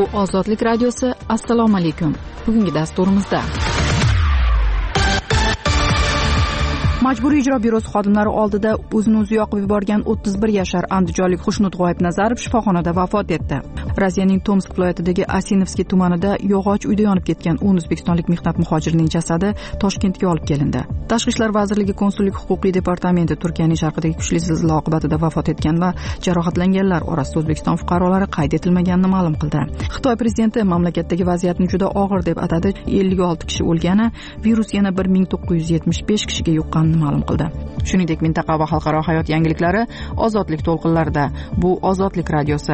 Ozodlik radiosi. Assalomu alaykum. Bugungi dasturimizda Majburiy ijro byurosi xodimlari oldida o'zini o'zi yoqib yuborgan 31 yashar andijonlik Xushnut G'oyibnazarov shifoxonada vafot etdi. Rossiyaning Tomsk viloyatidagi Asinovskiy tumanida yog'och uyda yonib ketgan 10 o'zbekistonlik mehnat muhojirining jasadi Toshkentga olib kelindi. Tashqi ishlar vazirligi konsullik huquqiy departamenti Turkiyaning sharqidagi kuchli zilzila oqibatida vafot etgan va jarohatlanganlar orasida O'zbekiston fuqarolari qayd etilmaganini ma'lum qildi. Xitoy prezidenti mamlakatdagi vaziyatni juda og'ir deb atadi. 56 kishi o'lgani, virus yana 1975 kishiga yuqqanini ma'lum qildi. Shuningdek, mintaqa va xalqaro hayot yangiliklari Ozodlik to'lqinlarida. Bu Ozodlik radiosi.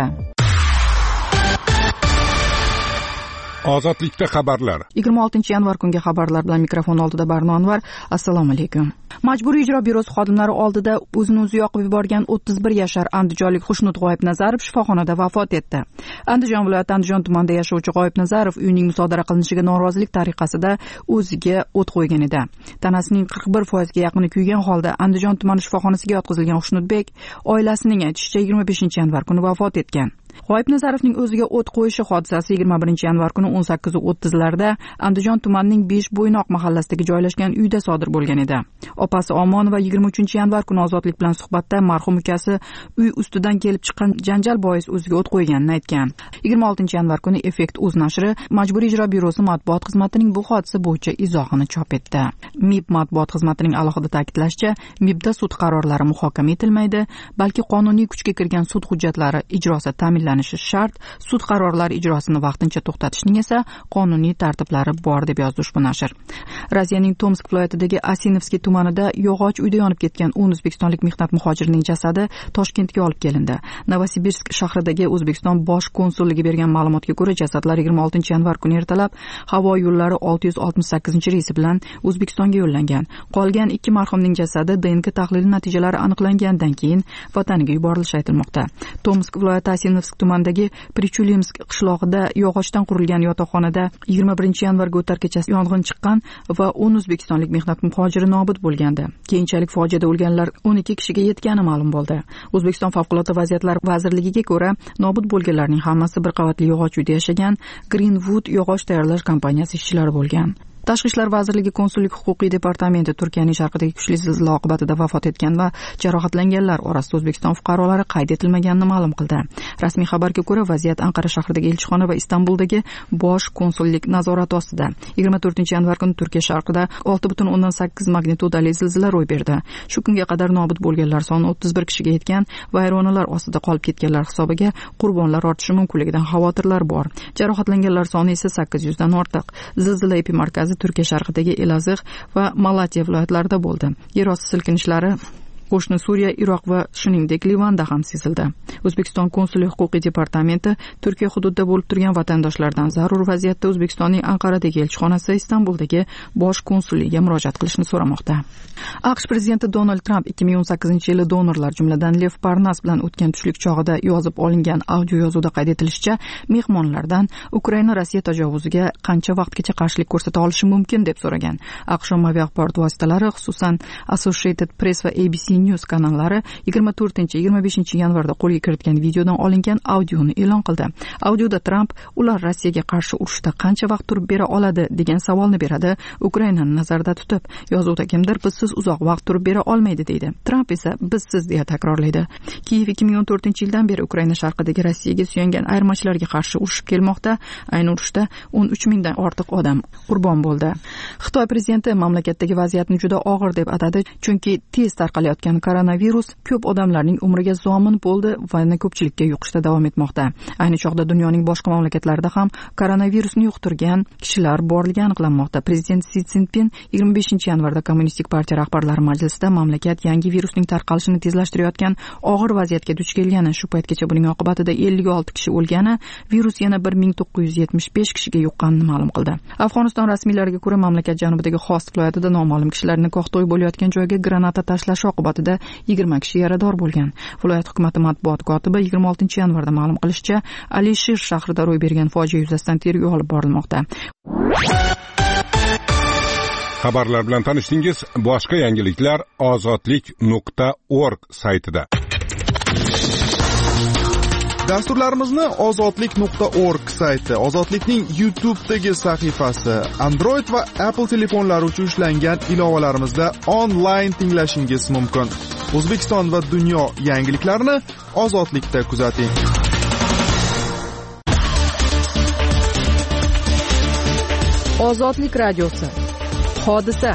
Ozodlikda xabarlar. 26-yanvar kungi xabarlar bilan mikrofon oldida Barno Anvar. Assalomu alaykum. Majburiy ijro byurosi xodimlari oldida o'zini o'zi yoqib yuborgan 31 yashar andijonlik Xushnut G'oyibnazarov shifoxonada vafot etdi. Andijon viloyati Andijon tumanida yashovchi G'oyibnazarov uyining musodara qilinishiga norozilik tariqasida o'ziga o't qo'ygan edi. Tanasining 41% ga yaqini kuygan holda Andijon tumani shifoxonasiga yotqizilgan Xushnutbek oilasining aytishicha 25-yanvar kuni vafot etgan. G'oyibnazarovning o'ziga o't qo'yishi hodisasi 21-yanvar kuni 18:30larda Andijon tumanining 5bo'ynoq mahallasidagi joylashgan uyda sodir bo'lgan edi. Opasi Omon va 23-yanvar kuni Ozodlik bilan suhbatda marhum ukasi uy ustidan kelib chiqqan janjal bois o'ziga o't qo'yganini aytgan. 26-yanvar kuni Effekt o'z nashri Majburiy ijro byurosi matbuot xizmatining bu hodisa bo'yicha izohini chop etdi. MIB matbuot xizmatining alohida ta'kidlashicha, MIBda sud qarorlari muhokama etilmaydi, balki qonuniy kuchga kirgan sud hujjatlari ijrosi ta'minlanishi shart. Sud qarorlari ijrosini vaqtincha to'xtatishning esa qonuniy tartiblari bor deb yozdi ushbu nashr. Rossiyaning Tomsk viloyatidagi Asinovskiy tumanida yog'och uyda yonib ketgan 10 o'zbekistonlik mehnat muhojirining jasadi Toshkentga olib kelindi. Novosibirsk shahridagi O'zbekiston bosh konsulligi bergan ma'lumotga ko'ra, jasadlar 26-yanvar kuni ertalab havo yo'llari 668-reysi bilan O'zbekistonga yo'llangan. Qolgan 2 marhumning jasadi DNK tahlili natijalari aniqlangandan keyin vataniga yuborilishi aytilmoqda. Tomsk viloyati Asinovsk tumanidagi Prichulimsk qishlog'ida yog'ochdan qurilgan yotoqxonada 21-yanvarga o'tar kechasi yong'in chiqqan va 10 o'zbekistonlik mehnat muhojiri nobud bo'lgandi. Keyinchalik fojiada o'lganlar 12 kishiga yetgani ma'lum bo'ldi. O'zbekiston favqulodda vaziyatlar vazirligiga ko'ra, nobud bo'lganlarning hammasi bir qavatli yog'och uyda yashagan Greenwood yog'och tayyorlash kompaniyasi ishchilari bo'lgan. Tashqi ishlar vazirligi konsullik huquqiy departamenti Turkiyaning sharqidagi kuchli zilzila oqibatida vafot etgan va jarohatlanganlar orasida O'zbekiston fuqarolari qayd etilmaganini ma'lum qildi. Rasmiy xabarga ko'ra, vaziyat Anqara shahridagi elchixona va Istanbuldagi bosh konsullik nazorati ostida. 24-yanvar kuni Turkiya sharqida 6.8 magnitudali zilzila ro'y berdi. Shu kunga qadar nobud bo'lganlar soni 31 kishiga yetgan, vayronalar ostida qolib ketganlar hisobiga qurbonlar ortishi mumkinligidan xavotirlar bor. Jarohatlanganlar soni esa 800 dan ortiq. Zilzila epimarkazi Turkiya sharqidagi Elazig va Malatiya viloyatlarida bo'ldi. Yer osti silkinishlari qo'shni Suriya, Iroq va shuningdek Livanda ham sezildi. O'zbekiston konsullik huquqiy departamenti Turkiya hududida bo'lib turgan vatandoshlardan zarur vaziyatda O'zbekistonning Anqaradagi elchixonasi Istanbuldagi bosh konsulligiga murojaat qilishni so'ramoqda. AQSh prezidenti Donald Trump 2018-yili donorlar, jumladan Lev Parnas bilan o'tgan tushlik chog'ida yozib olingan audio yozuvda qayd etilishicha, mehmonlardan Ukraina Rossiya tajovuziga qancha vaqtgacha qarshilik ko'rsata olishi mumkin deb so'ragan. AQSh ommaviy axborot vositalari, xususan Associated Press va ABC News kanallari 24-25-yanvarda qo'lga kiritgan videodan olingan audioni e'lon qildi. Audioda Trump ular Rossiyaga qarshi urushda qancha vaqt turib bera oladi degan savolni beradi. Ukrainani nazarda tutib, yozuvda kimdir bizsiz uzoq vaqt turib bera olmaydi deydi. Trump esa bizsiz deya takrorlaydi. Kiyev 2014-yildan beri Ukraina sharqidagi Rossiyaga suyangan ayirmachilarga qarshi urushib kelmoqda. Ayni urushda 13 mingdan ortiq odam qurbon bo'ldi. Xitoy prezidenti mamlakatdagi vaziyatni juda og'ir deb atadi, chunki tez tarqalayotgan koronavirus ko'p odamlarning umriga zomin bo'ldi va yana ko'pchilikka yuqishda davom etmoqda. Ayni chog'da dunyoning boshqa mamlakatlarida ham koronavirusni yuqtirgan kishilar borligi aniqlanmoqda. Prezident Si Szinpin 25-yanvarda Kommunistik partiya rahbarlari majlisida mamlakat yangi virusning tarqalishini tezlashtirayotgan og'ir vaziyatga duch kelgani, shu paytgacha buning oqibatida 56 kishi o'lgani, virus yana 1975 kishiga yuqqanini ma'lum qildi. Afg'oniston rasmiylariga ko'ra, mamlakat janubidagi Xost viloyatida noma'lum kishilar nikoh to'yi bo'layotgan joyga granata tashlashi oqibatida 20 kishi yarador bo'lgan. Viloyat hukumati matbuot kotibi 26-yanvarda ma'lum qilishicha, Alishir shahrida ro'y bergan fojia yuzasidan tergov olib borilmoqda. Xabarlar bilan tanishdingiz. Boshqa yangiliklar ozodlik.org saytida. Dasturlarimizni ozodlik.org sayti, Ozodlikning YouTube'dagi sahifasi, Android va Apple telefonlari uchun ishlangan ilovalarimizda onlayn tinglashingiz mumkin. O'zbekiston va dunyo yangiliklarini Ozodlikda kuzating. Ozodlik radiosi. Hodisa.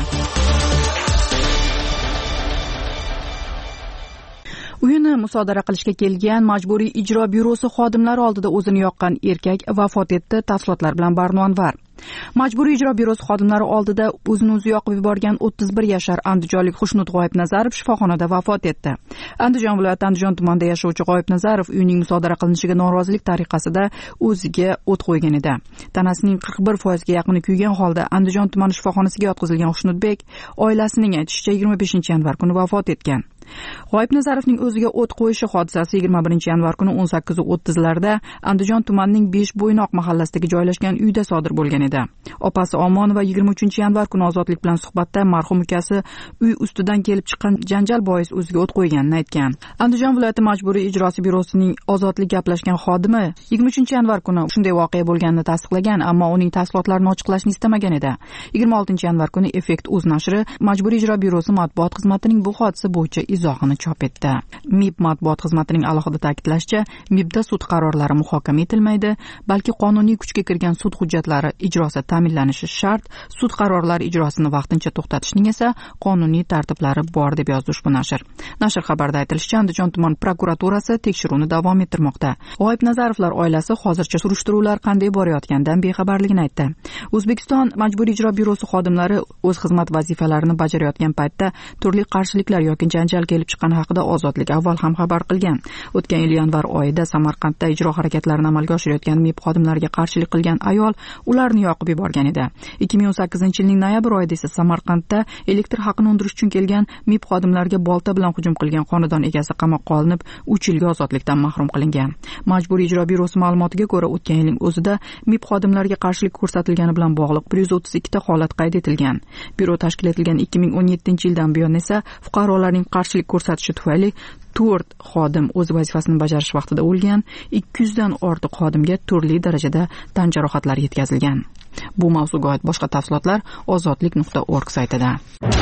Uyini musodara qilishga kelgan majburiy ijro byurosi xodimlari oldida o'zini yoqqan erkak vafot etdi. Tafsilotlar bilan Barno Anvar. Majburiy ijro byurosi xodimlari oldida o'zini o'zi yoqib yuborgan 31 yashar andijonlik Xushnud G'oyibnazarov shifoxonada vafot etdi. Andijon viloyati Andijon tumanida yashovchi G'oyibnazarov uyining musodara qilinishiga norozilik tariqasida o'ziga o't qo'ygan edi. Tanasining 41% ga yaqini kuygan holda Andijon tumani shifoxonasiga yotqizilgan Xushnudbek oilasining aytishicha 25 yanvar kuni vafot etgan. G'oyibnazarovning o'ziga o't qo'yishi hodisasi 21 yanvar kuni 18:30 larda Andijon tumanining 5 Bo'ynoq mahallasidagi joylashgan uyda sodir bo'lgan edi. Opasi Omonova 23 yanvar kuni Ozodlik bilan suhbatda marhum ukasi uy ustidan kelib chiqqan janjal bois o'ziga o't qo'yganini aytgan. Andijon viloyati majburiy ijrosi byurosining Ozodlik gaplashgan xodimi 23 yanvar kuni shunday voqea bo'lganini tasdiqlagan, ammo uning tafsilotlarini ochiqlashni istamagan edi. 26 yanvar kuni Effekt o'z nashri majburiy ijro byurosi matbuot xizmatining bu hodisa bo'yicha izohini chop etdi. MIB matbuot xizmatining alohida ta'kidlashicha, MIBda sud qarorlari muhokama etilmaydi, balki qonuniy kuchga kirgan sud hujjatlari ijrosi ta'minlanishi shart, sud qarorlari ijrosini vaqtincha to'xtatishning esa qonuniy tartiblari bor deb yozdi ushbu nashr. Nashr xabarida aytilishicha, Andijon tuman prokuraturasi tekshiruvni davom ettirmoqda. G'oyibnazarovlar oilasi hozircha surishtiruvlar qanday borayotganidan bexabarligini aytdi. O'zbekiston majburiy ijro byurosi xodimlari o'z xizmat vazifalarini bajarayotgan paytda turli qarshiliklar yoki janjal kelib chiqqani haqida Ozodlik avval ham xabar qilgan. O'tgan yil yanvar oyida Samarqandda ijro harakatlarini amalga oshirayotgan MIB xodimlariga qarshilik qilgan ayol ularni yoqib yuborgan edi. 2018-yilning noyabr oyida esa Samarqandda elektr haqini undirish uchun kelgan MIB xodimlariga bolta bilan hujum qilgan xonadon egasi qamoqqa olinib, 3 yilga ozodlikdan mahrum qilingan. Majburiy ijro byurosi ma'lumotiga ko'ra, o'tgan yilning o'zida MIB xodimlariga qarshilik ko'rsatilgani bilan bog'liq 132 ta holat qayd etilgan. Byuro tashkil etilgan 2017-yildan buyon esa fuqarolarning qarshilik ko'rsatishi tufayli 4 xodim o'z vazifasini bajarish vaqtida o'lgan, 200 dan ortiq xodimga turli darajada tan jarohatlari yetkazilgan. Bu mavzuga oid boshqa tafsilotlar ozodlik.org saytida.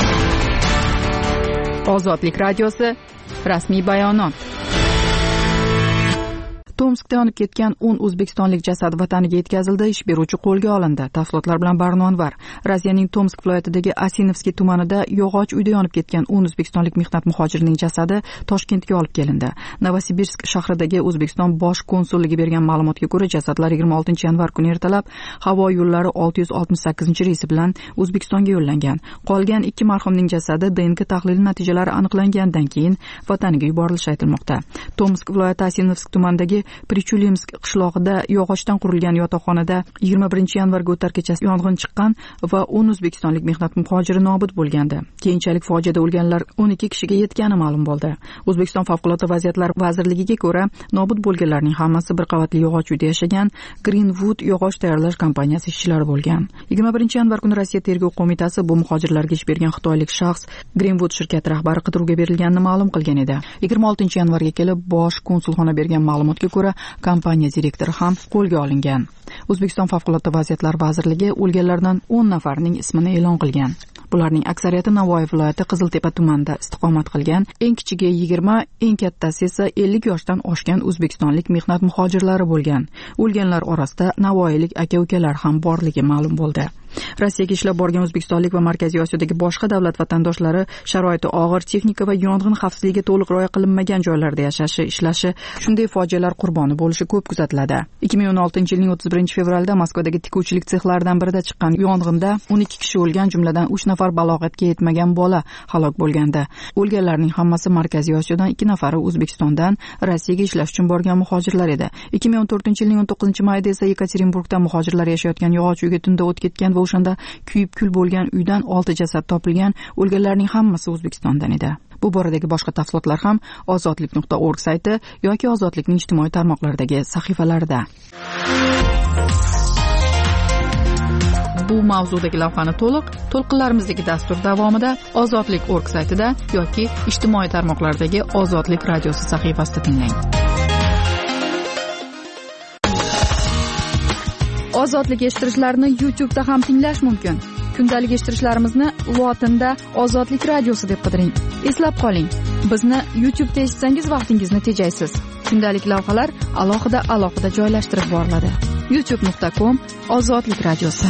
Ozodlik radiosi rasmiy bayonot. Tomskda yonib ketgan 10 o'zbekistonlik jasad vataniga yetkazildi, ish beruvchi qo'lga olindi. Tafsilotlar bilan Barno Anvar. Rossiyaning Tomsk viloyatidagi Asinovskiy tumanida yog'och uyda yonib ketgan 10 o'zbekistonlik mehnat muhojirining jasadi Toshkentga olib kelindi. Novosibirsk shahridagi O'zbekiston bosh konsulligi bergan ma'lumotga ko'ra, jasadlar 26 yanvar kuni ertalab havo yo'llari 668-reysi bilan O'zbekistonga yo'llangan. Qolgan 2 marhumning jasadi DNK tahlili natijalari aniqlangandan keyin vataniga yuborilishi aytilmoqda. Tomsk viloyati Asinovsk tumanidagi Prichulimsk qishlog'ida yog'ochdan qurilgan yotoqxonada 21 yanvarga o'tar kechasi yong'in chiqqan va 10 o'zbekistonlik mehnat muhojiri nobud bo'lgandi. Keyinchalik fojiada o'lganlar 12 kishiga yetgani ma'lum bo'ldi. O'zbekiston favqulodda vaziyatlar vazirligiga ko'ra, nobud bo'lganlarning hammasi bir qavatli yog'och uyda yashagan Greenwood yog'och tayyorlash kompaniyasi ishchilari bo'lgan. 21 yanvar kuni Rossiya tergov qo'mitasi bu muhojirlarga ish bergan xitoylik shaxs Greenwood shirkati rahbari qidiruvga berilganini ma'lum qilgan edi. 26 yanvarga kelib bosh konsulxona bergan ma'lumotga ko'ra, kompaniya direktori ham qo'lga olingan. O'zbekiston favqulodda vaziyatlar vazirligi o'lganlardan 10 nafarining ismini e'lon qilgan. Bularning aksariyati Navoiy viloyati Qiziltepa tumanida istiqomat qilgan, eng kichigi 20, eng kattasi esa 50 yoshdan oshgan o'zbekistonlik mehnat muhojirlari bo'lgan. O'lganlar orasida navoiylik aka-ukalar ham borligi ma'lum bo'ldi. Rossiyaga ishlab borgan o'zbekistonlik va Markaziy Osiyodagi boshqa davlat vatandoshlari sharoiti og'ir, texnika va yong'in xavfsizligiga to'liq rioya qilinmagan joylarda yashashi, ishlashi, shunday fojialar qurboni bo'lishi ko'p kuzatiladi. 2016-yilning 31-fevralda Moskvadagi tikuvchilik sexlaridan birida chiqqan yong'inda 12 kishi o'lgan, jumladan 3 nafar balog'atga yetmagan bola halok bo'lgandi. O'lganlarning hammasi Markaziy Osiyodan, 2 nafari O'zbekistondan Rossiyaga ishlash uchun borgan muhojirlar edi. 2014-yilning 19-mayida esa Yekaterinburgda muhojirlar yashayotgan yog'och uyga tunda o't ketgan va o'shanda kuyib kul bo'lgan uydan 6 jasad topilgan. O'lganlarning hammasi O'zbekistondan edi. Bu boradagi boshqa tafsilotlar ham ozodlik.org sayti yoki Ozodlikning ijtimoiy tarmoqlaridagi sahifalarida. Bu mavzudagi lavhani to'lqinlarimizdagi dastur davomida Ozodlik.org saytida yoki ijtimoiy tarmoqlardagi Ozodlik radiosi sahifasida tinglang. Ozodlik eshittirishlarni YouTube'da ham tinglash mumkin. Kundalik eshittirishlarimizni lotinda Ozodlik radiosi deb qidiring. Eslab qoling, bizni YouTube'da eshitsangiz vaqtingizni tejaysiz. Kundalik lavhalar alohida joylashtirib boriladi. youtube.com Ozodlik radiosi.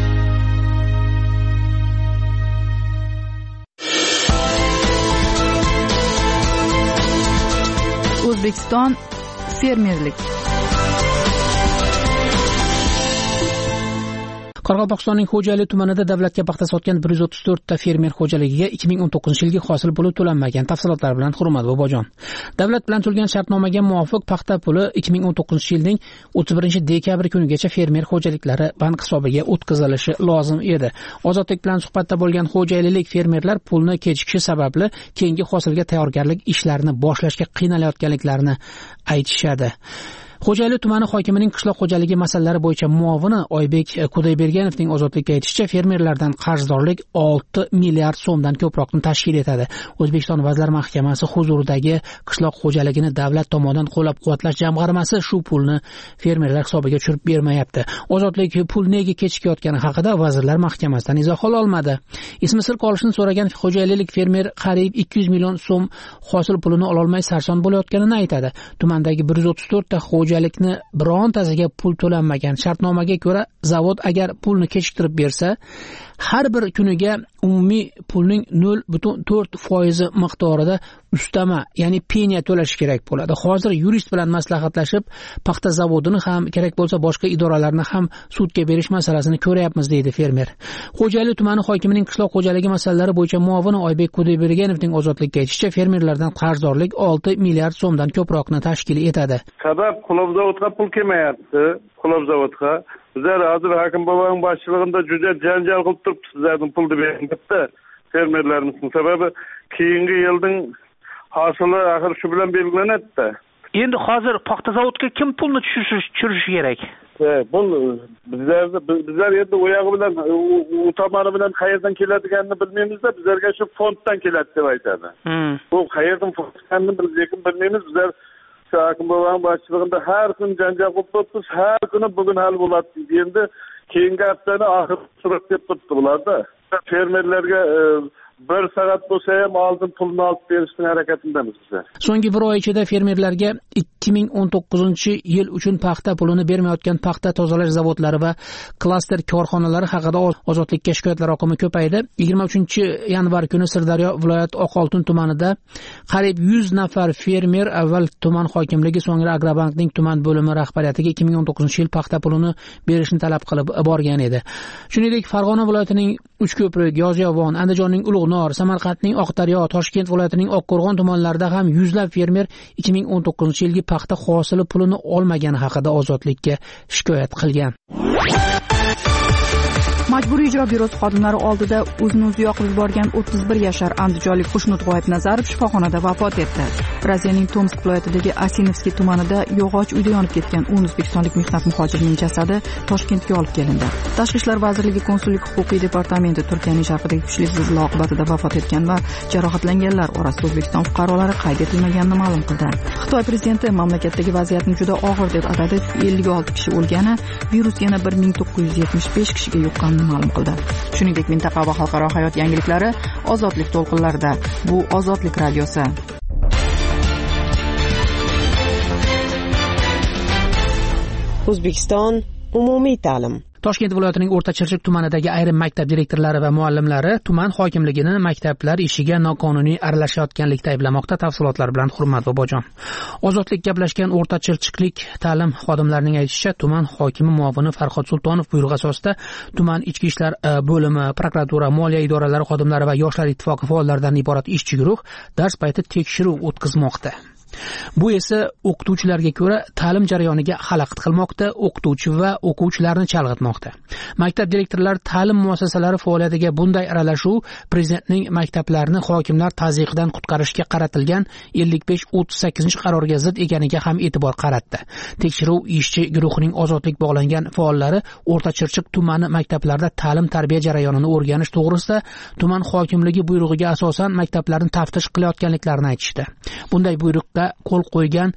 O'zbekiston fermerlik. Qoraqalpog'istonning Xo'jayli tumanida davlatga paxta sotgan 134 ta fermer xo'jaligiga 2019-yilgi hosil puli to'lanmagan. Tafsilotlar bilan Hurmat Bobojon. Davlat bilan tuzilgan shartnomaga muvofiq paxta puli 2019-yilning 31-dekabr kunigacha fermer xo'jaliklari bank hisobiga o'tkazilishi lozim edi. Ozodlik bilan suhbatda bo'lgan xo'jaylilik fermerlar pulni kechikishi sababli keyingi hosilga tayyorgarlik ishlarini boshlashga qiynalayotganliklarini aytishadi. Xo'jayli tumani hokimining qishloq xo'jaligi masalalari bo'yicha muovini Oybek Kudayberganovning Ozodlikka aytishicha, fermerlardan qarzdorlik 6 milliard so'mdan ko'proqni tashkil etadi. O'zbekiston Vazirlar Mahkamasi huzuridagi qishloq xo'jaligini davlat tomonidan qo'llab-quvvatlash jamg'armasi shu pulni fermerlar hisobiga tushirib bermayapti. Ozodlik pul nega kechikayotgani haqida Vazirlar Mahkamasidan izoh ololmadi. Ismi sir qolishini so'ragan xo'jaylilik fermer qariyb 200 million so'm hosil pulini ololmay sarson bo'layotganini aytadi. Tumandagi 134 ta xo'jalikni birontasiga pul to'lanmagan. Shartnomaga ko'ra, zavod agar pulni kechiktirib bersa, har bir kuniga umumiy pulning 0.4% miqdorida ustama, ya'ni penya to'lash kerak bo'ladi. Hozir yurist bilan maslahatlashib, paxta zavodini ham, kerak bo'lsa boshqa idoralarni ham sudga berish masalasini ko'ryapmiz, deydi fermer. Xo'jayli tumani hokimining qishloq xo'jaligi masalalari bo'yicha muovini Oybek Kudayberganovning Ozodlikka aytishicha, fermerlardan qarzdorlik 6 milliard so'mdan ko'proqni tashkil etadi. Sabab Qulobzavodga pul kelmayapti. Qulobzavodga bizlar hozir hokim boboning boshchiligida juda janjal qilib turibdi, sizlardan pulni beribdi fermerlarimizning. Sababi keyingi yilning hosili axir shu bilan belgilanadi. Endi hozir paxta zavodga kim pulni tushirishi kerak? Bizlar endi oyog'i bilan u tomoni bilan qayerdan keladiganini bilmaymiz-da, bizlarga shu fonddan keladi deb aytadi. Bu qayerdan fonddan bilmaymiz. Bizlar hokim boboning boshchiligida har kun janjal qilib turibmiz. Har kuni bugun hal bo'ladi. Endi keyingi haftani oxir surat deb turibdi bularda. Fermerlarga 1 soat bo'lsa ham oldin pulni olib berishning harakatidamiz bizlar. So'nggi bir oy ichida fermerlarga 2019-yil uchun paxta pulini bermayotgan paxta tozalash zavodlari va klaster korxonalari haqida Ozodlikka shikoyatlar oqimi ko'paydi. 23-yanvar kuni Sirdaryo viloyat Oqoltin tumanida qariyb 100 nafar fermer avval tuman hokimligi, so'ngra Agrobankning tuman bo'limi rahbariyatiga 2019-yil paxta pulini berishni talab qilib borgan edi. Shuningdek, Farg'ona viloyatining Uchko'prik, Yozyovon, Andijonning Ulug'nor, Samarqandning Oqdaryo, Toshkent viloyatining Oqqo'rg'on tumanlarida ham yuzlab fermer 2019-yilgi paxta hosili pulini olmagani haqida Ozodlikka shikoyat qilgan. Majburiy ijro byurosi xodimlari oldida o'zini o'zi yoqib yuborgan 31 yashar andijonlik Xushnud G'oyibnazarov shifoxonada vafot etdi. Rossiyaning Tomsk viloyatidagi Asinovskiy tumanida yog'och uyda yonib ketgan 10 o'zbekistonlik mehnat muhojirining jasadi Toshkentga olib kelindi. Tashqi ishlar vazirligi konsullik huquqiy departamenti Turkiyaning sharqidagi kuchli zilzila oqibatida vafot etgan va jarohatlanganlar orasida O'zbekiston fuqarolari qayd etilmaganini ma'lum qildi. Xitoy prezidenti mamlakatdagi vaziyatni juda og'ir deb atadi. 56 kishi o'lgani, virus yana 1975 kishiga yuqqanini ma'lum qildi. Shuningdek, mintaqa va xalqaro hayot yangiliklari Ozodlik to'lqinlarida. Bu Ozodlik radiosi. O'zbekiston umumiy ta'lim. Toshkent viloyatining O'rta Chirchiq tumanidagi ayrim maktab direktorlari va muallimlari tuman hokimligini maktablar ishiga noqonuniy aralashayotganlikda ayblamoqda. Tafsilotlar bilan Hurmat Bobojon. Ozodlik gaplashgan O'rta Chirchiqlik ta'lim xodimlarining aytishicha, tuman hokimi muovini Farhod Sultonov buyrug'i asosida tuman ichki ishlar bo'limi, prokuratura, moliya idoralari xodimlari va yoshlar ittifoqi faollaridan iborat ishchi guruh dars payti tekshiruv o'tkazmoqda. Bu esa o'qituvchilarga ko'ra ta'lim jarayoniga xalaqit qilmoqda, o'qituvchi va o'quvchilarni chalg'itmoqda. Maktab direktorlari ta'lim muassasalari faoliyatiga bunday aralashuv prezidentning maktablarni hokimlar tazyiqidan qutqarishga qaratilgan 55-38-qarorga zid ekaniga ham e'tibor qaratdi. Tekshiruv ishchi guruhining Ozodlik bog'langan faollari O'rta Chirchiq tumani maktablarida ta'lim-tarbiya jarayonini o'rganish to'g'risida tuman hokimligi buyrug'iga asosan maktablarni taftish qilayotganliklarini aytishdi. Bunday buyruqqa qo'l qo'ygan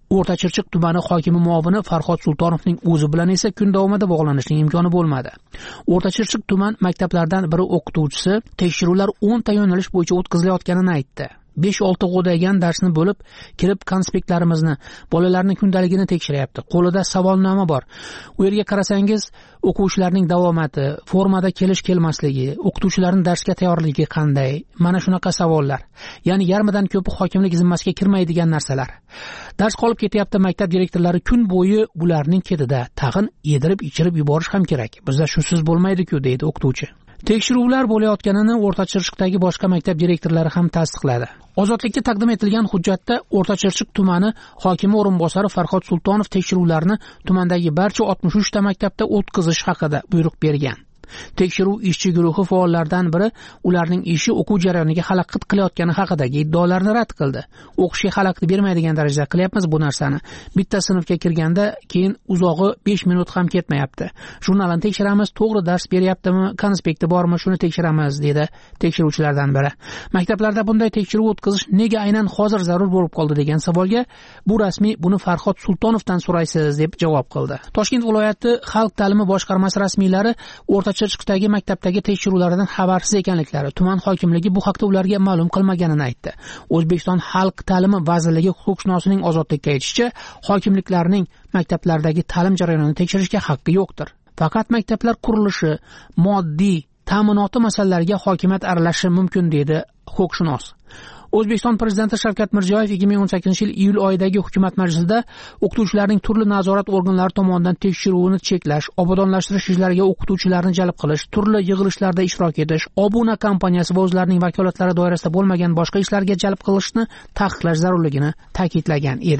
O'rta Chirchiq tumani hokimi muovini Farhod Sultonovning o'zi bilan esa kun davomida bog'lanishning imkoni bo'lmadi. O'rta Chirchiq tuman maktablaridan biri o'qituvchisi tekshiruvlar 10 ta yo'nalish bo'yicha o'tkazilayotganini aytdi. 5-6 g'o'dagan darsni bo'lib, kirib konspektlarimizni, bolalarning kundaligini tekshiryapti. Qo'lida savolnoma bor. U yerga qarasangiz, o'quvchilarning davomati, formada kelish-kelmasligi, o'qituvchilarning darsga tayyorligi qanday? Mana shunaqa savollar. Ya'ni yarmidan ko'pi hokimlik zimmasiga kirmaydigan narsalar. Dars qolib ketyapti, maktab direktorlari kun bo'yi bularning ketida tag'in yedirib-ichirib yuborish ham kerak. Bizda shusiz bo'lmaydi-ku, deydi o'qituvchi. Tekshiruvlar bo'layotganini O'rta Chirchiqdagi boshqa maktab direktorlari ham tasdiqladi. Ozodlikka taqdim etilgan hujjatda O'rta Chirchiq tumani hokimi o'rinbosari Farhod Sultonov tekshiruvlarni tumandagi barcha 63 ta maktabda o'tkazish haqida buyruq bergan. Tekshiruv ishchi guruhi faollaridan biri ularning ishi o'quv jarayoniga xalaqit qilayotgani haqidagi iddaolarni rad qildi. O'qishga xalaqit bermaydigan darajada qilyapmiz bu narsani. Bitta sinfga kirganda keyin uzog'i 5 minut ham ketmayapti. Jurnalni tekshiramiz, to'g'ri dars beryaptimi, konspekti bormi, shuni tekshiramiz, dedi tekshiruvchilardan biri. Maktablarda bunday tekshiruv o'tkazish nega aynan hozir zarur bo'lib qoldi degan savolga bu rasmiy buni Farhod Sultonovdan so'raysiz deb javob qildi. Toshkent viloyati xalq ta'limi boshqarmasi rasmiylari O'rta Chirchiqdagi maktabdagi tekshiruvlardan xabarsiz ekanliklari, tuman hokimligi bu haqda ularga ma'lum qilmaganini aytdi. O'zbekiston Xalq ta'limi vazirligi huquqshunosning Ozodlikka aytishicha, hokimliklarning maktablardagi ta'lim jarayonini tekshirishga haqqi yo'qdir. Faqat maktablar qurilishi, moddiy, ta'minoti masalalariga hokimiyat aralashishi mumkin, dedi huquqshunos. O'zbekiston prezidenti Shavkat Mirziyoyev 2018-yil iyul oyidagi hukumat majlisida o'qituvchilarning turli nazorat organlari tomonidan tekshiruvini cheklash, obodonlashtirish ishlariga o'qituvchilarni jalb qilish, turli yig'ilishlarda ishtirok etish, obuna kompaniyasi va o'zlarining vakolatlari doirasida bo'lmagan boshqa ishlarga jalb qilishni taqiqlash zarurligini ta'kidlagan edi.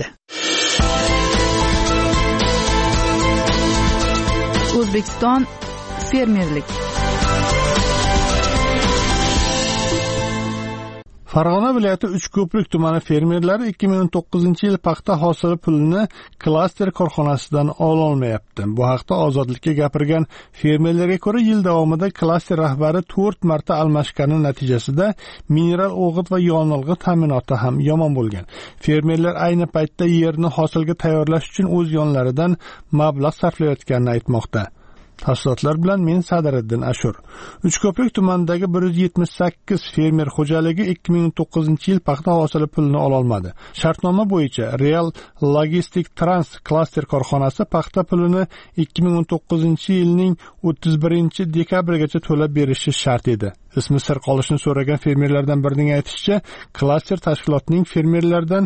O'zbekiston fermerlik. Farg'ona viloyati Uchko'prik tumani fermerlari 2019-yil paxta hosili pulini klaster korxonasidan ololmayapti. Bu haqda Ozodlikka gapirgan fermerlarga ko'ra, yil davomida klaster rahbari 4 marta almashgani natijasida mineral o'g'it va yonilg'i ta'minoti ham yomon bo'lgan. Fermerlar ayni paytda yerni hosilga tayyorlash uchun o'z yonlaridan mablag' sarflayotganini aytmoqda. Tafsilotlar bilan men Sadiriddin Ashur. Uchko'prik tumanidagi 178 fermer xo'jaligi 2009-yil paxta hosili pulini ola olmadi. Shartnoma bo'yicha Real Logistic Trans klaster korxonasi paxta pulini 2019-yilning 31-dekabrigacha to'lab berishi shart edi. Ismi sir qolishini so'ragan fermerlardan birining aytishicha, klaster tashkilotining fermerlardan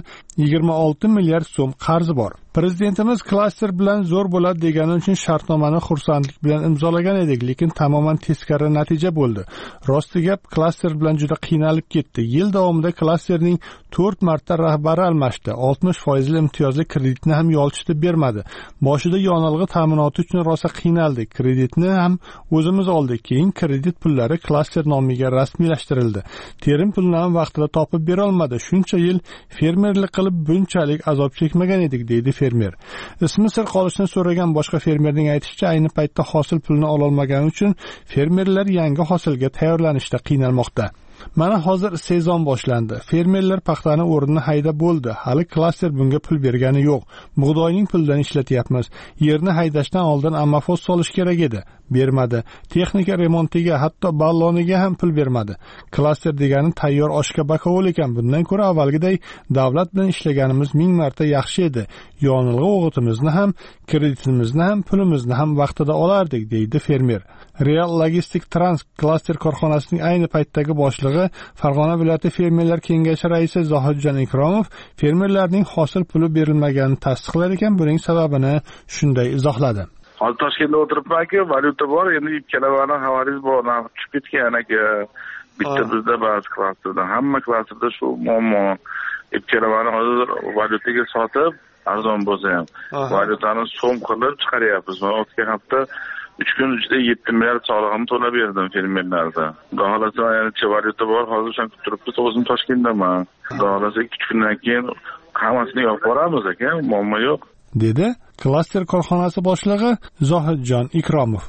26 milliard so'm qarzi bor. Prezidentimiz klaster bilan zo'r bo'ladi degani uchun shartnomani xursandlik bilan imzolagan edik, lekin tamoman teskari natija bo'ldi. Rosti gap, klaster bilan juda qiynalib ketdi. Yil davomida klasterning 4 marta rahbari almashdi. 60% imtiyozli kreditni ham yolchitib bermadi. Boshida yonilg'i ta'minoti uchun rosa qiynaldik. Kreditni ham o'zimiz oldik. Keyin kredit pullari klaster nomiga rasmiylashtirildi. Terim pulni ham vaqtida topib bera olmadi. Shuncha yil fermerlik qilib bunchalik azob chekmagan edik, deydi fermer. Ismi sir qolishini so'ragan boshqa fermerning aytishicha, ayni paytda hosil pulini ola olmagani uchun fermerlar yangi hosilga tayyorlanishda qiynalmoqda. Mana hozir sezon boshlandi. Fermerlar paxtani o'rnini haydab bo'ldi. Hali klaster bunga pul bergani yo'q. Bug'doyning pulidan ishlatyapmiz. Yerni haydashdan oldin ammofoz solish kerak edi. Bermadi. Texnika remontiga, hatto balloniga ham pul bermadi. Klaster degani tayyor oshga bakovul ekan. Bundan ko'ra avvalgiday davlat bilan ishlaganimiz 1000 marta yaxshi edi. Yonilg'i o'g'itimizni ham, kreditimizni ham, pulimizni ham vaqtida olardik, deydi fermer. Real Logistic Trans klaster korxonasining ayni paytdagi boshlig'i Farg'ona viloyati fermerlar kengashi raisi Zohidjon Ikromov fermerlarning hosil puli berilmaganini tasdiqlar ekan, buning sababini shunday izohladi. Hozir Toshkentda o'tiribman-ku, valyuta bor, endi ikkalavani xabaringiz bor, narx tushib ketgan aka. Bitta bizda ba'zi klasterda, hamma klasterda shu muammo. Ikkalavani hozir valyutaga sotib, arzon bo'lsa ham, valyutani so'm qilib chiqaryapmiz. O'tgan hafta 3 kun ichida 7 milliard soliqni to'lab berdim fermerlarga. Xudo xolasa, yana valyuta bor, hozir o'shan kutib turibmiz, o'zim Toshkentdaman. Xudo xolasa 2 kundan keyin hammasini yopib boramiz aka, muammo yo'q, dedi klaster korxonasi boshlig'i Zohidjon Ikromov.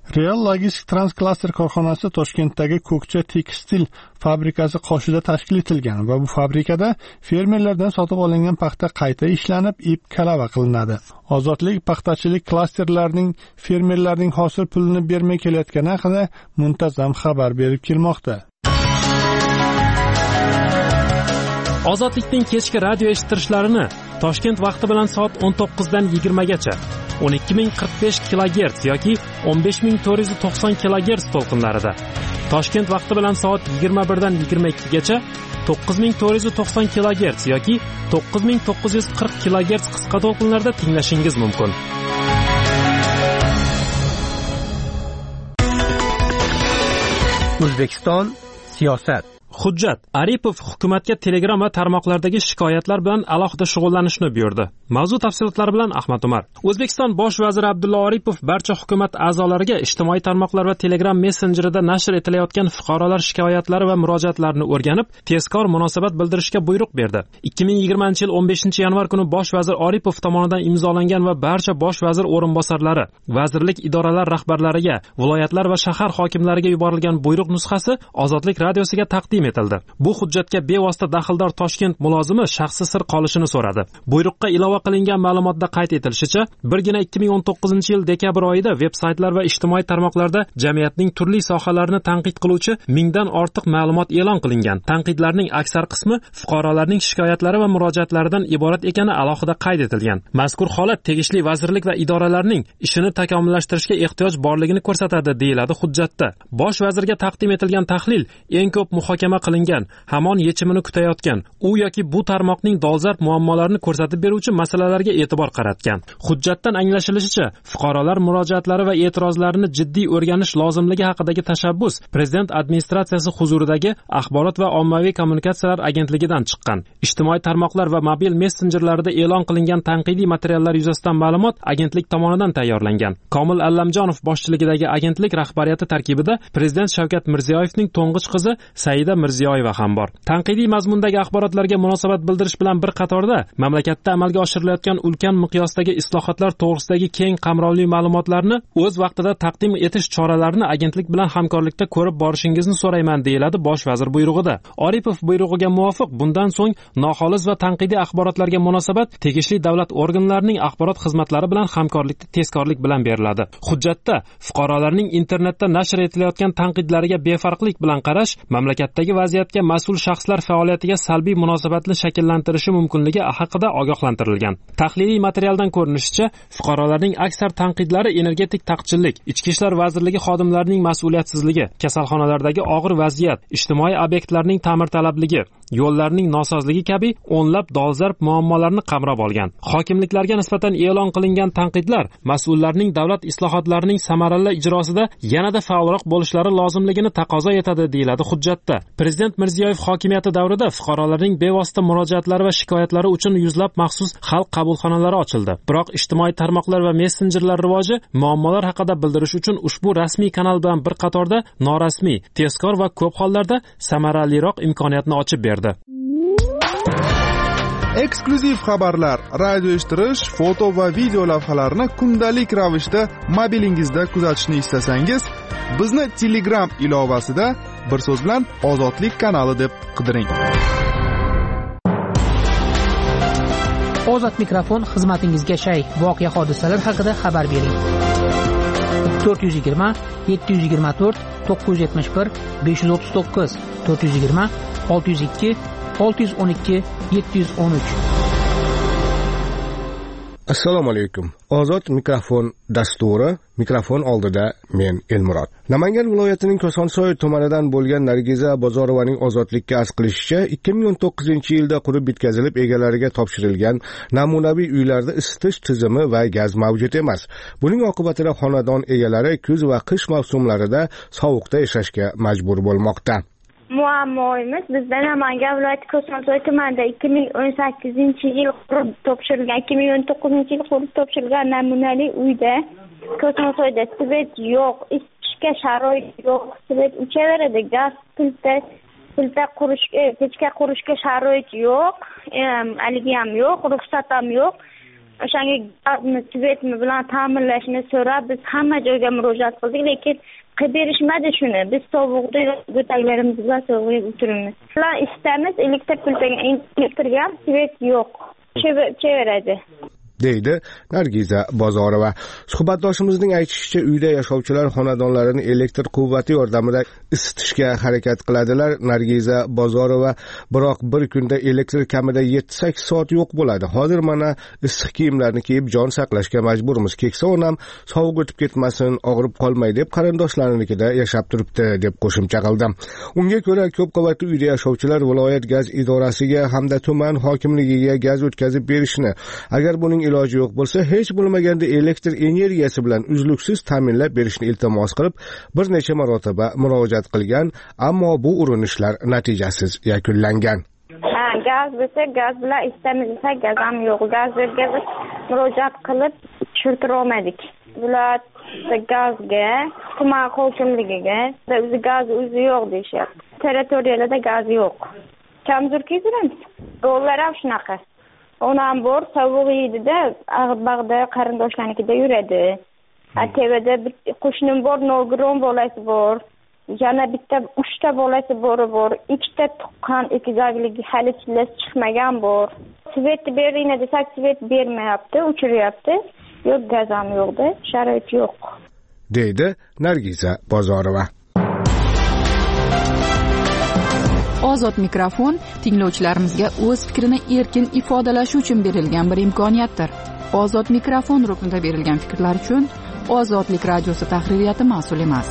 Real Logistik Transklaster korxonasi Toshkentdagi Ko'kcha tekstil fabrikasi qoshida tashkil etilgan va bu fabrikada fermerlardan sotib olingan paxta qayta ishlanib, ip kalava qilinadi. Ozodlik paxtachilik klasterlarining fermerlarning hosil pulini bermay kelayotgani haqida muntazam xabar berib kelmoqda. Ozodlikning kechki radio eshittirishlarini Toshkent vaqti bilan soat 19 dan 20 gacha 12045 kHz yoki 15490 kHz to'lqinlarida, Toshkent vaqti bilan soat 21 dan 22 gacha 9490 kHz yoki 9940 kHz qisqa to'lqinlarda tinglashingiz mumkin. O'zbekiston siyosat. Hujjat. Aripov hukumatga Telegram va tarmoqlardagi shikoyatlar bilan alohida shug'ullanishni buyurdi. Mavzu tafsilotlari bilan Ahmad Umar. O'zbekiston bosh vaziri Abdulla Aripov barcha hukumat a'zolariga ijtimoiy tarmoqlar va Telegram messenjerida nashr etilayotgan fuqarolar shikoyatlari va murojaatlarini o'rganib, tezkor munosabat bildirishga buyruq berdi. 2020-yil 15-yanvar kuni bosh vazir Aripov tomonidan imzolangan va barcha bosh vazir o'rinbosarlari, vazirlik idoralar rahbarlariga, viloyatlar va shahar hokimlariga yuborilgan buyruq nusxasi Ozodlik radiosiga taqdim etildi. Bu hujjatga bevosita daxldor Toshkent mulozimi shaxsi sir qolishini so'radi. Buyruqqa ilova qilingan ma'lumotda qayd etilishicha, birgina 2019-yil dekabr oyida veb-saytlar va ijtimoiy tarmoqlarda jamiyatning turli sohalarini tanqid qiluvchi 1000 dan ortiq ma'lumot e'lon qilingan. Tanqidlarning aksar qismi fuqarolarning shikoyatlari va murojaatlaridan iborat ekani alohida qayd etilgan. Mazkur holat tegishli vazirlik va idoralarning ishini takomillashtirishga ehtiyoj borligini ko'rsatadi, deyiladi hujjatda. Bosh vazirga taqdim etilgan tahlil eng ko'p muhokama qilingan, hamon yechimini kutayotgan, u yoki bu tarmoqning dolzarb muammolarini ko'rsatib beruvchi masalalarga e'tibor qaratgan. Hujjatdan anglashilishicha, fuqarolar murojaatlari va e'tirozlarini jiddiy o'rganish lozimligi haqidagi tashabbus Prezident administratsiyasi huzuridagi Axborot va ommaviy kommunikatsiyalar agentligidan chiqqan. Ijtimoiy tarmoqlar va mobil messenjerlarda e'lon qilingan tanqidiy materiallar yuzasidan ma'lumot agentlik tomonidan tayyorlangan. Komil Allamjonov boshchiligidagi agentlik rahbariyati tarkibida Prezident Shavkat Mirziyoyevning to'ng'ich qizi Saida Mirziyoyeva ham bor. Tanqidiy mazmundagi axborotlarga munosabat bildirish bilan bir qatorda mamlakatda amalga oshirilayotgan ulkan miqyosdagi islohotlar to'g'risidagi keng qamrovli ma'lumotlarni o'z vaqtida taqdim etish choralarini agentlik bilan hamkorlikda ko'rib borishingizni so'rayman, deyiladi bosh vazir buyrug'ida. Aripov buyrug'iga muvofiq bundan so'ng noxolis va tanqidiy axborotlarga munosabat tegishli davlat organlarining axborot xizmatlari bilan hamkorlikda tezkorlik bilan beriladi. Hujjatda fuqarolarning internetda nashr etilayotgan tanqidlariga befarqlik bilan qarash mamlakatdagi vaziyatga mas'ul shaxslar faoliyatiga salbiy munosabatni shakllantirishi mumkinligi haqida ogohlantirilgan. Tahliliy materialdan ko'rinishicha, fuqarolarning aksar tanqidlari energetik taqchillik, Ichki ishlar vazirligi xodimlarining mas'uliyatsizligi, kasalxonalardagi og'ir vaziyat, ijtimoiy obyektlarning ta'mirtalabligi, yo'llarning nosozligi kabi o'nlab dolzarb muammolarni qamrab olgan. Hokimliklarga nisbatan e'lon qilingan tanqidlar mas'ullarning davlat islohotlarining samarali ijrosida yanada faolroq bo'lishlari lozimligini taqozo etadi, deyiladi hujjatda. Prezident Mirziyoyev hokimiyati davrida fuqarolarning bevosita murojaatlari va shikoyatlari uchun yuzlab maxsus xalq qabulxonalari ochildi. Biroq ijtimoiy tarmoqlar va messenjerlar rivoji muammolar haqida bildirish uchun ushbu rasmiy kanal bilan bir qatorda norasmiy, tezkor va ko'p hollarda samaraliroq imkoniyatni ochib berdi. Eksklyuziv xabarlar, radio eshittirish, foto va video lavhalarni kundalik ravishda mobilingizda kuzatishni istasangiz, bizni Telegram ilovasida bir so'z bilan Ozodlik kanali deb qidiring. Ozod mikrofon xizmatingizga shay. Voqea hodisalar haqida xabar bering. 420 724 971 539 420 602 612 713. Assalomu alaykum. Ozod mikrofon dasturi, mikrofon oldida men Elmurod. Namangan viloyatining Kosonsoy tumanidan bo'lgan Nargiza Bozorovaning ozodlikka arz qilishicha, 2019-yilda qurib bitkazilib egalariga topshirilgan namunaviy uylarda isitish tizimi va gaz mavjud emas. Buning oqibatida xonadon egalari kuz va qish mavsumlarida sovuqda yashashga majbur bo'lmoqda. Muammoimiz bizda Namangan viloyati Kosonsoy tumanida 2018-yil qurib topshirilgan, 2019-yil qurib topshirilgan namunali uyda Kosonsoyda svet yo'q, isitishga sharoit yo'q, svet uchaveradi, gaz plita pechka qurishga sharoit yo'q, haligi ham yo'q, ruxsat ham yo'q. o'shanga gazmi svetmi bilan ta'minlashni so'rab biz hamma joyga murojaat qildik, lekin qilib berishmadi shuni. Biz sovuqda go'taklarimiz bilan sovuqda o'tiribmiz. Ular istamiz elektr pultaga keltirgan svet yo'q. Cheveradi. deydi Nargiza Bozorova. Suhbatdoshimizning aytishicha, uyda yashovchilar xonadonlarini elektr quvvati yordamida isitishga harakat qiladilar. Nargiza Bozorova, biroq bir kunda elektr kamida 7-8 soat yo'q bo'ladi. Hozir mana issiq kiyimlarni kiyib jon saqlashga majburmiz. Keksa onam sovuq o'tib ketmasin, og'rib qolmay deb qarindoshlarinikida yashab turibdi, deb qo'shimcha qildi. Unga ko'ra, ko'p qavatli uyda yashovchilar viloyat gaz idorasiga hamda tuman hokimligiga gaz o'tkazib berishni, agar buning iloji yo'q bo'lsa, hech bo'lmaganda elektr energiyasi bilan uzluksiz ta'minlab berishni iltimos qilib, bir necha marotaba murojaat qilgan, ammo bu urinishlar natijasiz yakunlangan. Gaz bo'lsa, gaz bilan istamizsa gaz ham yo'q. Gazga murojaat qilib tushirtira olmadik. Viloyat gazga, tuman hokimligiga, o'zi gaz o'zi yo'q deyishyapti. Territoriyalarda gaz yo'q. Kamzur kiydiramiz. Yo'llar ham shunaqa. Onam bor, sovuq yeydi-da, ag'bag'da qarindoshlarnikida yuradi. TVda qo'shnim bor, nogiron bolasi bor. Yana bitta 3ta bolasi bor. 2ta tuqqan, ekizagligi hali chillasi chiqmagan bor. Svetni beringlar desak, svet bermayapti, o'chiryapti. Yo'q, gaz ham yo'qda, sharoit yo'q, deydi Nargiza Bozorova. Ozod mikrofon tinglovchilarimizga o'z fikrini erkin ifodalashi uchun berilgan bir imkoniyatdir. Ozod mikrofon ruknida berilgan fikrlar uchun Ozodlik radiosi tahririyati mas'ul emas.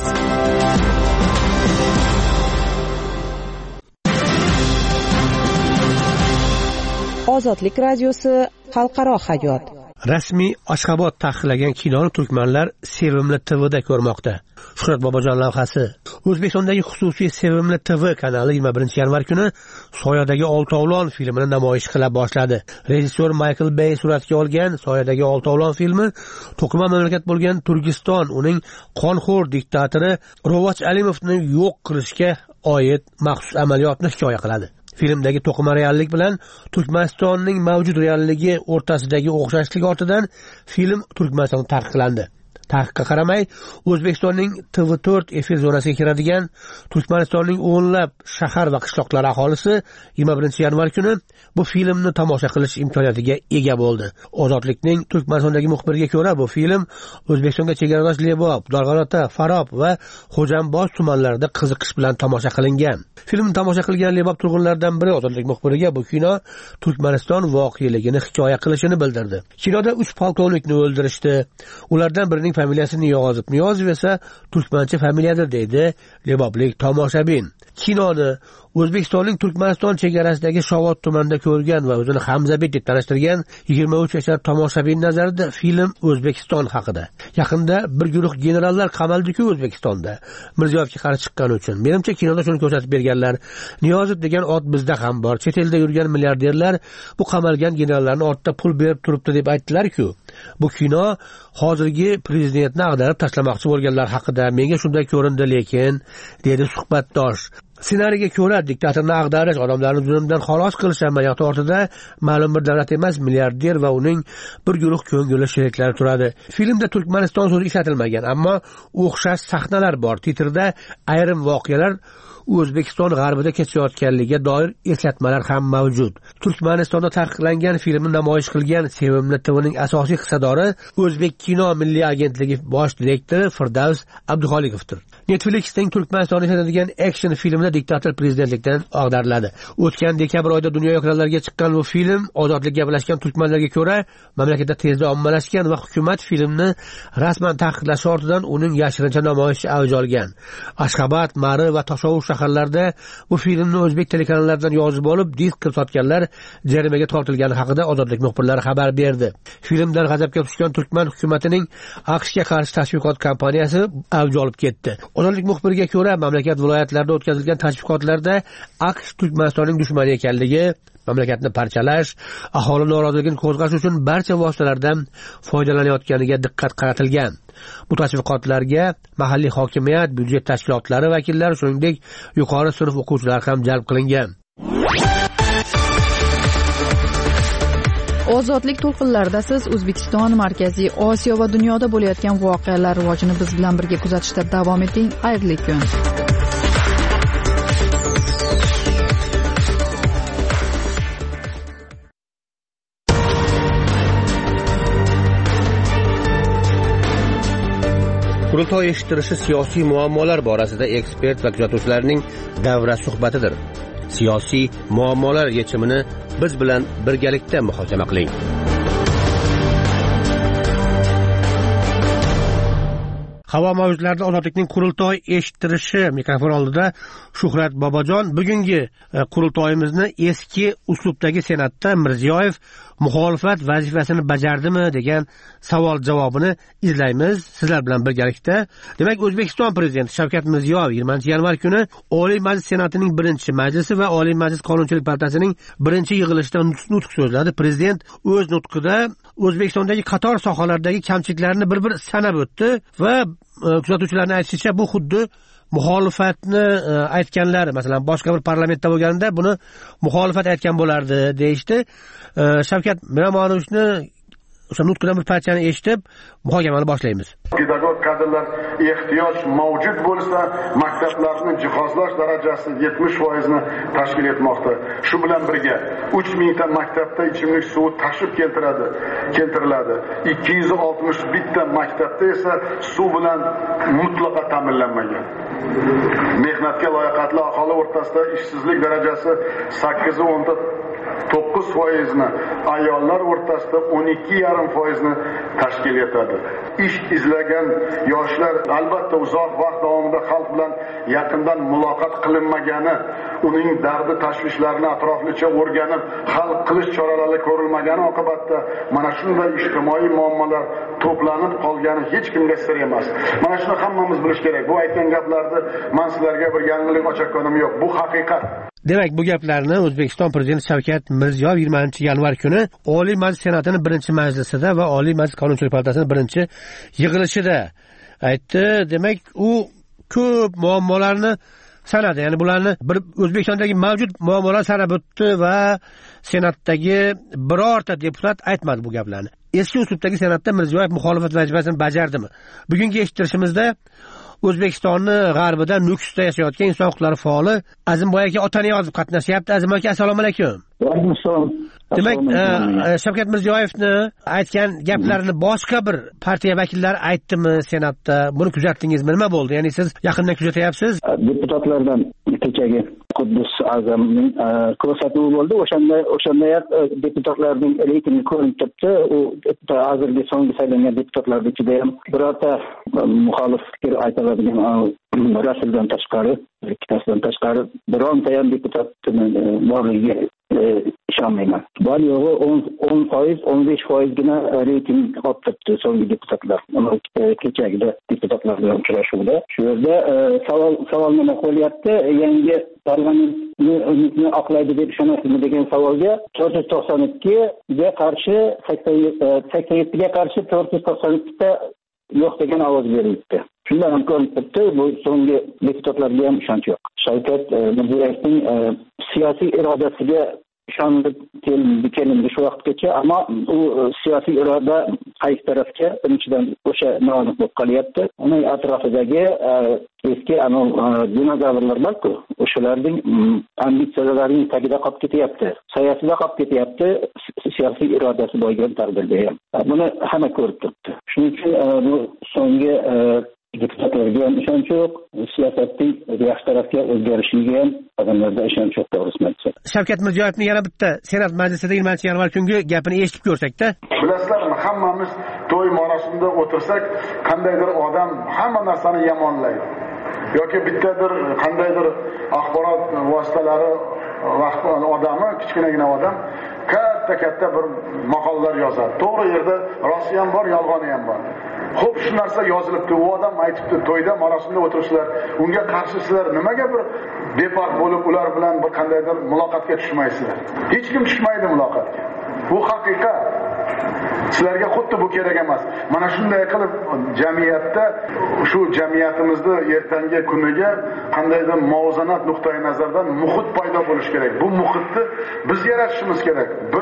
Ozodlik radiosi xalqaro hayot. Rasmiy Ashxobod taqiqlagan kinoni turkmanlar Sevimli TVda ko'rmoqda. Shuhrat Bobojon lavhasi. O'zbekistondagi xususiy Sevimli TV kanali 21-yanvar kuni Soyadagi Oltovlon filmini namoyish qila boshladi. Rejissyor Michael Bay suratga olgan Soyadagi Oltovlon filmi to'qima mamlakat bo'lgan Turkiston uning qonxo'r diktatori Rovoch Alimovni yo'q qilishga oid maxsus amaliyotni hikoya qiladi. Filmdagi to'qima reallik bilan Turkmanistonning mavjud realligi o'rtasidagi o'xshashlik ortidan film Turkmanistonda taqiqlandi. Taqiqqa qaramay, O'zbekistonning TV4 efir zonasiga kiradigan Turkmanistonning o'nlab shahar va qishloqlar aholisi 21-yanvar kuni bu filmni tomosha qilish imkoniyatiga ega bo'ldi. Ozodlikning Turkmanistondagi muxbiriga ko'ra, bu film O'zbekistonga chegaradosh Lebob, Dorg'anota, Farob va Xo'jamboz tumanlarida qiziqish bilan tomosha qilingan. Filmni tomosha qilgan Lebob turg'unlaridan biri Ozodlik muxbiriga bu kino Turkmaniston voqeligini hikoya qilishini bildirdi. Kinoda 3 polkovnikni o'ldirishdi. Ulardan birining familiyasi Niyozov esa turkmancha familiyadir, deydi leboblik tomoshabin. Kinoni O'zbekistonning Turkmaniston chegarasidagi Shovot tumanida ko'rgan va o'zini Hamzabek deb tanishtirgan 23 yashar tomoshabin nazarida film O'zbekiston haqida. Yaqinda bir guruh generallar qamaldi-ku O'zbekistonda Mirziyoyevga qarshi chiqqani uchun. Menimcha kinoda shuni ko'rsatib berganlar. Niyozov degan ot bizda ham bor. Chet elda yurgan milliarderlar bu qamalgan generallarning ortida pul berib turibdi deb aytdilar-ku. Bu kino hozirgi prezidentni ag'darib tashlamoqchi bo'lganlar haqida. Menga shunday ko'rindi, lekin dedi suhbatdosh. Ssenariyga ko'ra, diktatorni ag'darish, odamlarni zulmdan xalos qilish amaliyoti ortida ma'lum bir davlat emas, milliarder va uning bir guruh ko'ngilli sheriklari turadi. Filmda Turkmaniston so'zi ishlatilmagan, ammo o'xshash sahnalar bor. Titrda ayrim voqealar O'zbekiston g'arbida kechayotganligiga doir eslatmalar ham mavjud. Turkmanistonda taqiqlangan filmni namoyish qilgan Sevimli TVning asosiy hissadori O'zbek kino milliy agentligi bosh direktori Firdavs Abduxoliqovdir. Netflixning Turkmanistonda ishlanadigan action filmida diktator prezidentlikdan ag'dariladi. O'tgan dekabr oyida dunyo ekranlariga chiqqan bu film ozodlik gaplashgan turkmanlarga ko'ra mamlakatda tezda ommalashgan va hukumat filmni rasman taqiqlashi ortidan uning yashirincha namoyishi avj olgan. Ashxobod, Mari va Toshovur shaharlarda bu filmni o'zbek telekanallaridan yozib olib, disk qilib sotganlar jarimaga tortilgani haqida ozodlik muxbirlari xabar berdi. Filmdan g'azabga tushgan Turkman hukumatining AQShga qarshi tashviqot kampaniyasi avj olib ketdi. Ozodlik muxbiriga ko'ra, mamlakat viloyatlarida o'tkazilgan tashviqotlarda AQSh Turkmanistonning dushmani ekanligi, mamlakatni parchalash, aholi noroziligini qo'zg'ash uchun barcha vositalardan foydalanayotganiga diqqat qaratilgan. Bu tashviqotlarga mahalliy hokimiyat, byudjet tashkilotlari vakillari, shuningdek, yuqori sinf o'quvchilari ham jalb qilingan. ozodlik to'lqinlarida siz O'zbekiston, Markaziy Osiyo va dunyoda bo'layotgan voqealar rivojini biz bilan birga kuzatishda davom eting. Xayrli kun. Qurultoy eshittirishi siyosiy muammolar borasida ekspert va kuzatuvchilarning davra suhbatidir. Siyosiy muammolar yechimini biz bilan birgalikda muhokama qiling. Havo mavjudlarida ozodlikning qurultoy eshittirishi mikrofon oldida Shuhrat Bobojon. Bugungi qurultoyimizni eski uslubdagi senatda Mirziyoyev muxolifat vazifasini bajardimi degan savol javobini izlaymiz sizlar bilan birgalikda. Demak, O'zbekiston prezidenti Shavkat Mirziyoyev 20-yanvar kuni Oliy Majlis Senatining birinchi majlisi va Oliy Majlis Qonunchilik palatasining birinchi yig'ilishida nutq so'zladi. Prezident o'z nutqida O'zbekistondagi qator sohalardagi kamchiliklarni bir-bir sanab o'tdi va kuzatuvchilarning aytishicha bu xuddi muxolifatni aytganlar, masalan, boshqa bir parlamentda bo'lganda buni muxolifat aytgan bo'lardi deyishdi. Shavkat Miromonovichni o'sha nutqidan bir parchani eshitib muhokamani boshlaymiz. Pedagog kadrlar ehtiyoj mavjud bo'lsa, maktablarni jihozlash darajasi 70% ni tashkil etmoqda. Shu bilan birga 3000 ta maktabda ichimlik suvi tashib keltiriladi. 261 ta maktabda esa suv bilan mutlaqo ta'minlanmagan. Mehnatga loyiqatli aholi o'rtasida ishsizlik darajasi 8.9% ni, ayollar o'rtasida 12.5% ni tashkil etadi. Ish izlagan yoshlar albatta uzoq vaqt davomida xalq bilan yaqindan muloqot qilinmagani, uning dardi tashvishlarini atroflicha o'rganib, hal qilish choralari ko'rilmagani oqibatda mana shunday ijtimoiy muammolar to'planib qolgani hech kimga sir emas. Mana shuni hammamiz bilish kerak. Bu aytgan gaplarni men sizlarga bir yangilik ochayotganim yo'q. Bu haqiqat. Demak, bu gaplarni O'zbekiston prezidenti Shavkat Mirziyoyev 20-yanvar kuni Oliy Majlis Senatining birinchi majlisida va Oliy Majlis Qonunchilik palatasining birinchi yig'ilishida aytdi. Demak, u ko'p muammolarni sanadi. Ya'ni bularni bir O'zbekistondagi mavjud muammolar sanab o'tdi va Senatdagi birorta deputat aytmadi bu gaplarni. Eski uslubdagi Senatda Mirziyoyev muxolifat vazifasini bajardimi? Bugungi eshittirishimizda O'zbekistonni g'arbida Nukusda yashayotgan inson huquqlari faoli Azimboy aka Otaniyozov qatnashyapti. Azimboy aka, assalomu alaykum. Demak, Shavkat Mirziyoyevni aytgan gaplarini boshqa bir partiya vakillari aytdimi Senatda? Buni kuzatdingizmi? Nima bo'ldi? Ya'ni siz yaqindan kuzatyapsiz. Deputatlardan kechagi Quddus Azamning ko'rsatuvi bo'ldi. O'shanda deputatlarning reytingi ko'rinib turibdi. U hozirgi so'nggi saylangan deputatlarning ichida ham birorta muxolif fikr aytadigan Rasuldan tashqari, ikkitasidan tashqari bironta ham deputat borligiga ishonmayman. Bor yo'g'i 10%, 15% gina reyting olib turibdi so'nggi deputatlar. Kechagida deputatlar bilan uchrashuvda. Shu yerda savol nima qo'yapti? Yangi parlamentni oqlaydi deb ishonasizmi degan savolga 492 ga qarshi 87 ga qarshi 492 ta yo'q degan ovoz berildi. Shundan ham ko'rinib turibdi, bu so'nggi deputatlarga ham ishonch yo'q. Shavkat Mirziyoyevning siyosiy irodasiga ishonib kelindi shu vaqtgacha, ammo u siyosiy iroda qaysi tarafga birinchidan o'sha noaniq bo'lib qolyapti. Uning atrofidagi eski dinozavrlar borku, o'shalarning ambitsiyalarining tagida qolib ketyapti, soyasida qolib ketyapti siyosiy irodasi bo'lgan taqdirda ham. Buni hamma ko'rib turibdi. Shuning uchun bu so'nggi deputatlarga ham ishonch yo'q, siyosatning yaxshi tarafga o'zgarishiga ham odamlarda ishonch yo'q, to'g'risini aytsak. Shavkat Mirziyoyevning yana bitta Senat majlisida 20-yanvar kungi gapini eshitib ko'rsakda. Bilasizlarmi, hammamiz to'y marosimida o'tirsak, qandaydir odam hamma narsani yomonlaydi. Yoki bittadir qandaydir axborot vositalari odami, kichkinagina odam katta bir maqolalar yozadi. To'g'ri yerda rosti ham bor, yolg'oni ham bor. Xo'p, shu narsa yozilibdi. U odam aytibdi, to'yda, marosimda o'tirishlar, unga qarshi sizlar nimaga bir befarq bo'lib ular bilan bir qandaydir muloqotga tushmaysizlar? Hech kim tushmaydi muloqotga. Bu haqiqat. Sizlarga xuddi bu kerak emas. Mana shunday qilib jamiyatda shu jamiyatimizni ertangi kuniga qandaydir muvozanat nuqtai nazardan muhit paydo bo'lish kerak. Bu muhitni biz yaratishimiz kerak. Biz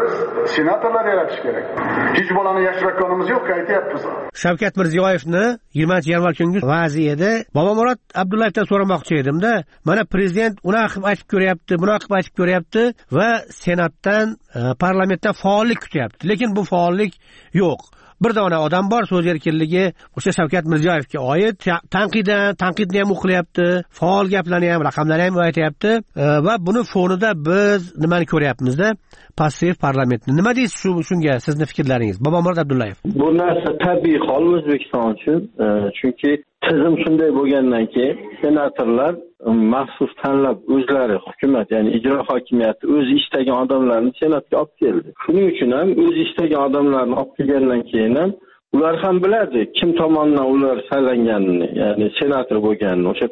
senatorlar yaratish kerak. Hech bolani yashirayotganimiz yo'q, aytyapmiz. Shavkat Mirziyoyevni 20-yanvar kungi vaziyada Bobomurod Abdullayevdan so'ramoqchi edimda, mana prezident unaqa qilib aytib ko'ryapti, bunaqa qilib aytib ko'ryapti va senatdan, parlamentdan faollik kutyapti. Lekin bu faollik yo'q. Bir dona odam bor, so'z erkinligi o'sha Shavkat Mirziyoyevga oid, tanqidni ham o'qilyapti, faol gaplarni ham, raqamlarni ham aytyapti va buni fonida biz nimani ko'ryapmizda? Passiv parlamentni. Nima deysiz shunga, sizni fikrlaringiz? Bobomurod Abdullayev. Bu narsa tabiiy hol O'zbekiston uchun, chunki tizim shunday bo'lgandan keyin senatorlar maxsus tanlab o'zlari hukumat, ya'ni ijro hokimiyati o'zi istagan odamlarni senatga olib keldi. Shuning uchun ham o'zi istagan odamlarni olib kelgandan keyin ham ular ham biladi kim tomonidan ular saylanganini, ya'ni senator bo'lganini, o'sha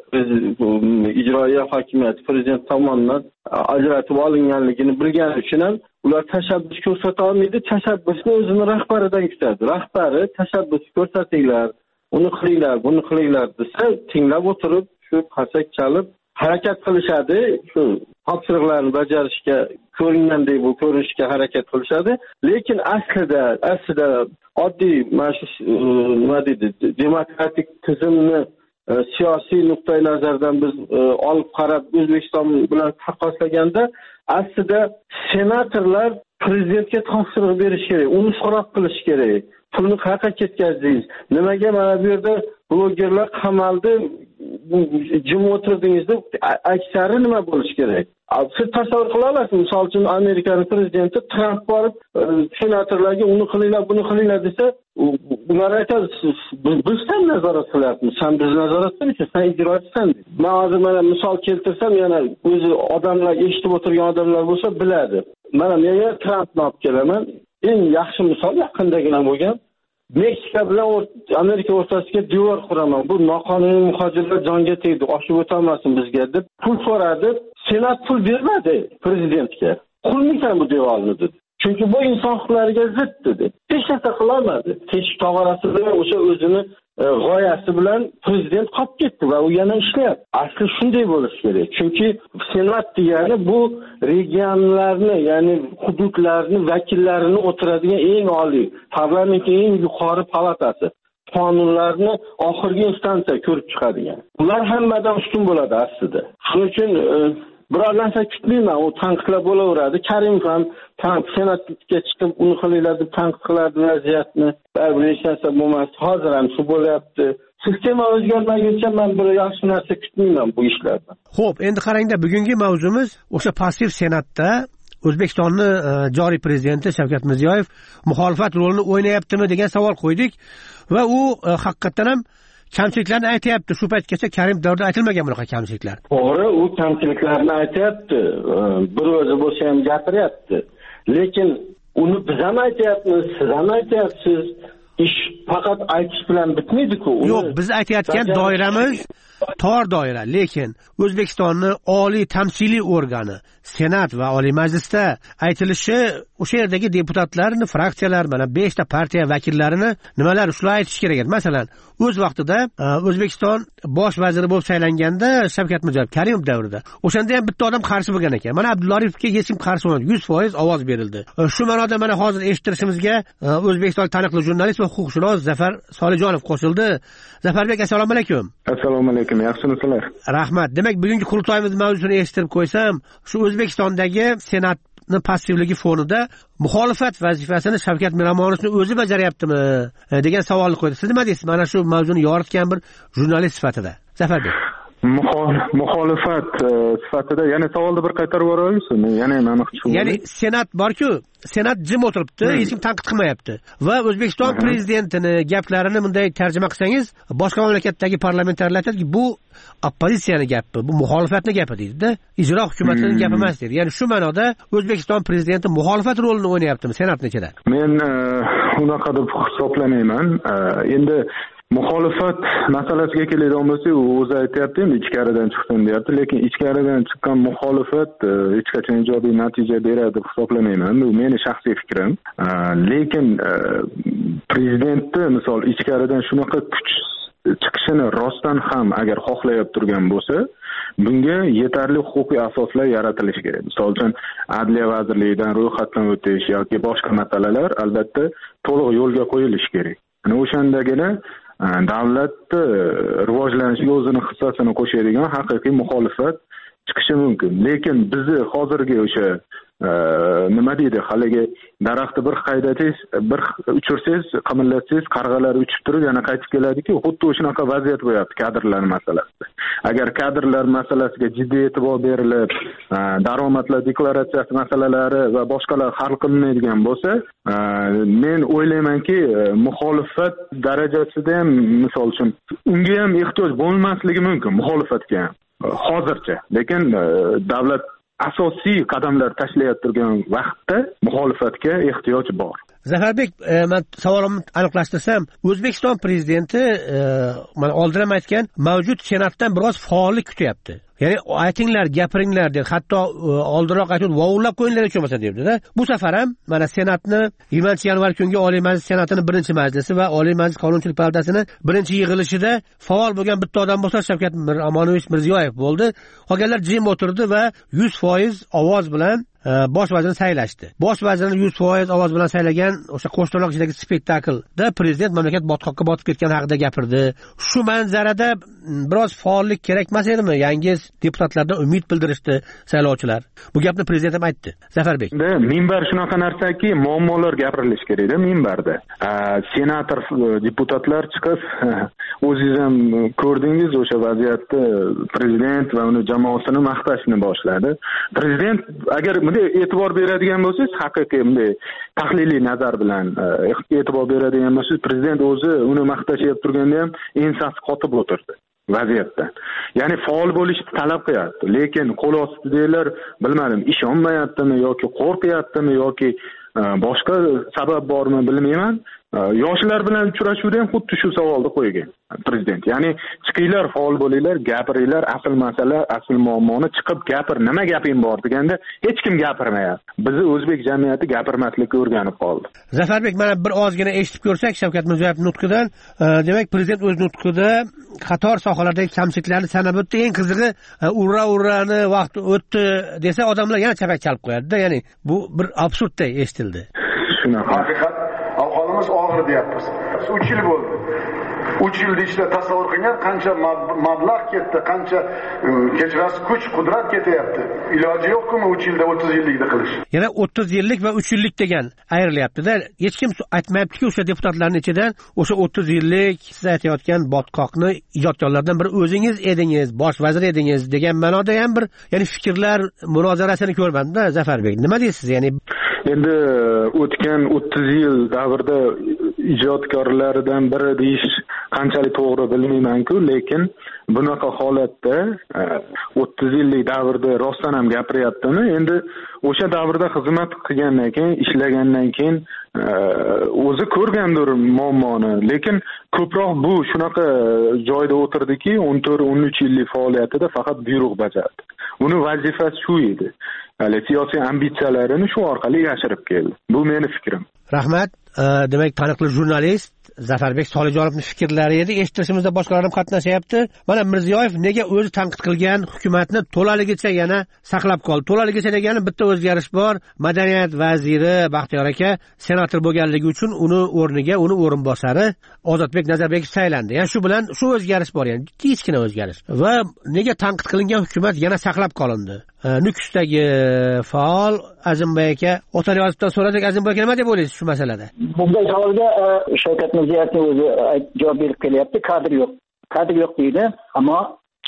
ijroiya hokimiyati prezident tomonidan ajratib olinganligini bilgani uchun ham ular tashabbus ko'rsata olmaydi, tashabbusni o'zini rahbaridan kutadi. Rahbari tashabbus ko'rsatinglar, uni qilinglar, buni qilinglar desa, tinglab o'tirib shu qasak chalib harakat qilishadi, shu topshiriqlarni bajarishga ko'ringandek bu ko'rinishga harakat qilishadi. Lekin aslida oddiy mana shu nima deydi, demokratik tizimni siyosiy nuqtai nazardan biz olib qarab O'zbekiston bilan taqqoslaganda aslida senatorlar prezidentga topshiriq berish kerak, uni so'roq qilish kerak. Pulni qayerga ketkazdingiz? Nimaga mana bu yerda blogerlar qamaldi, jim o'tirdingiz deb aksari nima bo'lishi kerak? Siz tasavvur qila olasizmi? Misol uchun Amerikaning prezidenti Tramp borib senatorlarga uni qilinglar, buni qilinglar desa, ular aytadi, biz ham nazorat qilyapmiz, sen biz nazorat qilmaysan, sen ijrochisan. Men hozir mana misol keltirsam, yana o'zi odamlar eshitib o'tirgan odamlar bo'lsa biladi. Mana men Trampni olib kelaman. Eng yaxshi misol yaqindagina bo'lgan. Meksika bilan Amerika o'rtasiga devor quraman. Bu noqonuniy muhojirlar jonga tegdi, oshib o'tolmasin bizga deb pul so'radi. Senat pul bermadi prezidentga. Qurmaysan bu devorni dedi. Chunki bu inson huquqlariga zid dedi. Hech narsa qilolmadi. Teshik tog'orasi bilan o'sha o'zini g'oyasi bilan prezident qolib ketdi va u yana ishlayapti. Asli shunday bo'lishi kerak. Chunki senat degani bu regionlarni, ya'ni hududlarni vakillarini o'tiradigan eng oliy, parlamentning eng yuqori palatasi. Qonunlarni oxirgi instansiya ko'rib chiqadigan. Ular hammadan ustun bo'ladi aslida. Shuning uchun biror narsa kutmayman, u tanqidlar bo'laveradi. Karimov ham senatga chiqib uni qilinglar deb tanqid qiladi vaziyatni. Baribir hech narsa bo'lmas. Hozir ham shu bo'lyapti. Sistema o'zgarmaguncha men bir yaxshi narsa kutmayman bu ishlardan. Xo'p, endi qarangda, bugungi mavzumiz o'sha passiv senatda O'zbekistonning joriy prezidenti Shavkat Mirziyoyev muxolifat rolini o'ynayaptimi degan savol qo'ydik va u haqiqatan ham kamchiliklarni aytyapti. Shu paytgacha Karim davrida aytilmagan bunaqa kamchiliklar. To'g'ri, u kamchiliklarni aytyapti. Bir o'zi bo'lsa ham gapiryapti. Lekin uni biz ham aytyapmiz, siz ham aytyapsiz. Ish faqat aytish bilan bitmaydi-ku. Yo'q, biz aytayotgan doiramiz tor doira, lekin O'zbekistonning oliy tamsiliy organi Senat va Oliy Majlisda aytilishi o'sha yerdagi deputatlarni, fraksiyalar, mana 5 ta partiya vakillarini nimalar shular aytish kerak edi. Masalan, o'z vaqtida O'zbekiston bosh vaziri bo'lib saylanganda Shavkat Mirziyoyev Karimov davrida o'shanda ham bitta odam qarshi bo'lgan ekan. Mana Abdulla Oripovga hech kim qarshi bo'lmadi. 100% ovoz berildi. Shu ma'noda mana hozir eshittirishimizga O'zbekiston taniqli jurnalist va huquqshunos Zafar Solijonov qo'shildi. Zafarbek, assalomu alaykum. Assalomu alaykum. Yaxshimisizlar? Rahmat. Demak, bugungi qurultoyimiz mavzusini eshittirib qo'ysam, shu O'zbekistondagi senatning passivligi fonida muxolifat vazifasini Shavkat Miromonovning o'zi bajaryaptimi degan savolni qo'ydi. Siz nima deysiz? Mana shu mavzuni yoritgan bir jurnalist sifatida. Zafarbek. Muxolifat sifatida yana savolni bir qaytarib yuborib olasiz? Ya'ni senat bor-ku, senat jim o'tiribdi, hech kim tanqid qilmayapti va O'zbekiston prezidentini gaplarini bunday tarjima qilsangiz, boshqa mamlakatdagi parlamentarlar aytadiki, bu oppozitsiyaning gapi, bu muxolifatning gapi deydi-da, ijro hukumatining gapi emas deydi. Ya'ni shu ma'noda O'zbekiston prezidenti muxolifat rolini o'ynayaptimi senatning ichida? Men unaqa deb hisoblamayman. Endi muxolifat masalasiga keladigan bo'lsak, u o'zi aytayapti, endi ichkaridan chiqsin deyapti, lekin ichkaridan chiqqan muxolifat hech qachon ijobiy natija beradi deb hisoblamayman. Bu meni shaxsiy fikrim. Lekin prezidentni misol ichkaridan shunaqa kuch chiqishini rostdan ham agar xohlayib turgan bo'lsa, bunga yetarli huquqiy asoslar yaratilishi kerak. Misol uchun Adliya vazirligidan ro'yxatdan o'tish yoki boshqa masalalar albatta to'liq yo'lga qo'yilishi kerak. O'shandagina davlatni rivojlanishiga o'zini hissasini qo'shadigan haqiqiy muxolifat chiqishi mumkin. Lekin bizni hozirgi o'sha nima deydi, haligi daraxtni bir haydasangiz, bir uchirsangiz, qimirlatsangiz, qarg'alar uchib turib yana qaytib keladi-ku, xuddi shunaqa vaziyat bo'lyapti kadrlar masalasida. Agar kadrlar masalasiga jiddiy e'tibor berilib, daromadlar deklaratsiyasi masalalari va boshqalar hal qilinmaydigan bo'lsa, men o'ylaymanki, muxolifat darajasida ham, misol uchun, unga ham ehtiyoj bo'lmasligi mumkin, muxolifatga ham. Hozircha. Lekin davlat asosiy qadamlar tashlayotgan turgan vaqtda muxolifatga ehtiyoj bor. Zafarbek, men savolimni aniqlashtirsam, O'zbekiston prezidenti men oldin ham aytgan, mavjud senatdan biroz faollik kutyapti. Ya'ni aytinglar, gapiringlar deb, hatto oldinroq aytib, vovullab qo'yinglar hech bo'lmasa debdi-da. Bu safar ham mana senatni 20-yanvar kungi Oliy Majlis Senatining birinchi majlisi va Oliy Majlis Qonunchilik palatasining birinchi yig'ilishida faol bo'lgan bitta odam bo'lsa, Shavkat Amonovich Mirziyoyev bo'ldi. Qolganlar jim o'tirdi va 100% ovoz bilan bosh vazirni saylashdi. Bosh vazirni 100% ovoz bilan saylagan o'sha Qo'shto'rloq ichidagi spektaklda prezident mamlakat botqoqqa botib ketgani haqida gapirdi. Shu manzarada biroz faollik kerak emas edimi? Yangi deputatlardan umid bildirishdi saylovchilar. Bu gapni prezident ham aytdi. Zafarbek. Minbar shunaqa narsaki, muammolar gapirilishi kerak-da minbarda. Senator deputatlar chiqib, o'zingiz ham ko'rdingiz o'sha vaziyatda prezident va uni jamoasini maqtashni boshladi. Prezident agar e'tibor beradigan bo'lsangiz, haqiqiy bunday tahliliy nazar bilan e'tibor beradigan bo'lsangiz, prezident o'zi uni maqtashib turganda ham ensasi qotib o'tirdi vaziyatdan. Ya'ni faol bo'lishni talab qilyapti, lekin qo'l ostidagilar bilmadim, ishonmayaptimi yoki qo'rqyaptimi yoki boshqa sabab bormi bilmayman. Yoshlar bilan uchrashuvda ham xuddi shu savolni qo'ygan prezident. Ya'ni chiqinglar, faol bo'linglar, gapiringlar, asl masala, asl muammoni chiqib gapir, nima gaping bor deganda hech kim gapirmayapti. Bizni o'zbek jamiyati gapirmaslikka o'rganib qoldi. Zafarbek, mana bir ozgina eshitib ko'rsak Shavkat Mirziyoyev nutqidan, demak prezident o'z nutqida qator sohalardagi kamchiliklarni sanab o'tdi. Eng qizig'i, urrani vaqt o'tdi desa odamlar yana chapak chalib qo'yadi-da. Ya'ni bu bir absurdday eshitildi. Shunaqa. Haqiqat ahvolimiz og'ir deyapmiz. 3 yil bo'ldi. 3 yilda ichida tasavvur qilgan qancha mablag' ketdi, qancha kechirasiz kuch, qudrat ketyapti. Iloji yo'qmi 3 yilda 30 yillikni qilish? Yana 30 yillik va 3 yillik degan ayrilyapti-da. Hech kim aytmayapti-ki, o'sha deputatlarning ichidan o'sha 30 yillik siz aytayotgan botqoqni ijodkorlardan biri o'zingiz edingiz, bosh vazir edingiz degan ma'noda ham bir, ya'ni fikrlar munozarasini ko'rmadim-da, Zafarbek. Nima deysiz? Ya'ni endi o'tgan 30 yil davrida ijodkorlaridan biri deyish qanchalik to'g'ri bilmayman-ku, lekin bunaqa holatda 30 yillik davrda rostdan ham gapiryaptimi? Endi o'sha davrda xizmat qilgandan keyin, ishlagandan keyin o'zi ko'rgandir muammoni, lekin ko'proq bu shunaqa joyda o'tirdiki, 14-13 yillik faoliyatida faqat buyruq bajardi. Uni vazifasi shu edi. Hali siyosiy ambitsiyalarini shu orqali yashirib keldi. Bu meni fikrim. Rahmat. Demak, taniqli jurnalist Zafarbek Solijonovning fikrlari edi. Eshitishimizda boshqalar ham qatnashyapti. Mana Mirziyoyev nega o'zi tanqid qilgan hukumatni to'laligicha yana saqlab qoldi? To'laligicha degani bitta o'zgarish bor. Madaniyat vaziri Baxtiyor aka senator bo'lganligi uchun uni o'rniga uni o'rinbosari Ozodbek Nazarbekov saylandi. Ya'ni shu bilan shu o'zgarish bor, ya'ni kichkina o'zgarish. Va nega tanqid qilingan hukumat yana saqlab qolindi? Nukusdagi faol Azimboy aka Otaniyozovdan so'radik. Azimboy aka nima deb o'ylaysiz shu masalada? Bunday savolga Shavkat Mirziyoyevning o'zi javob berib kelyapti. Kadr yo'q deydi, ammo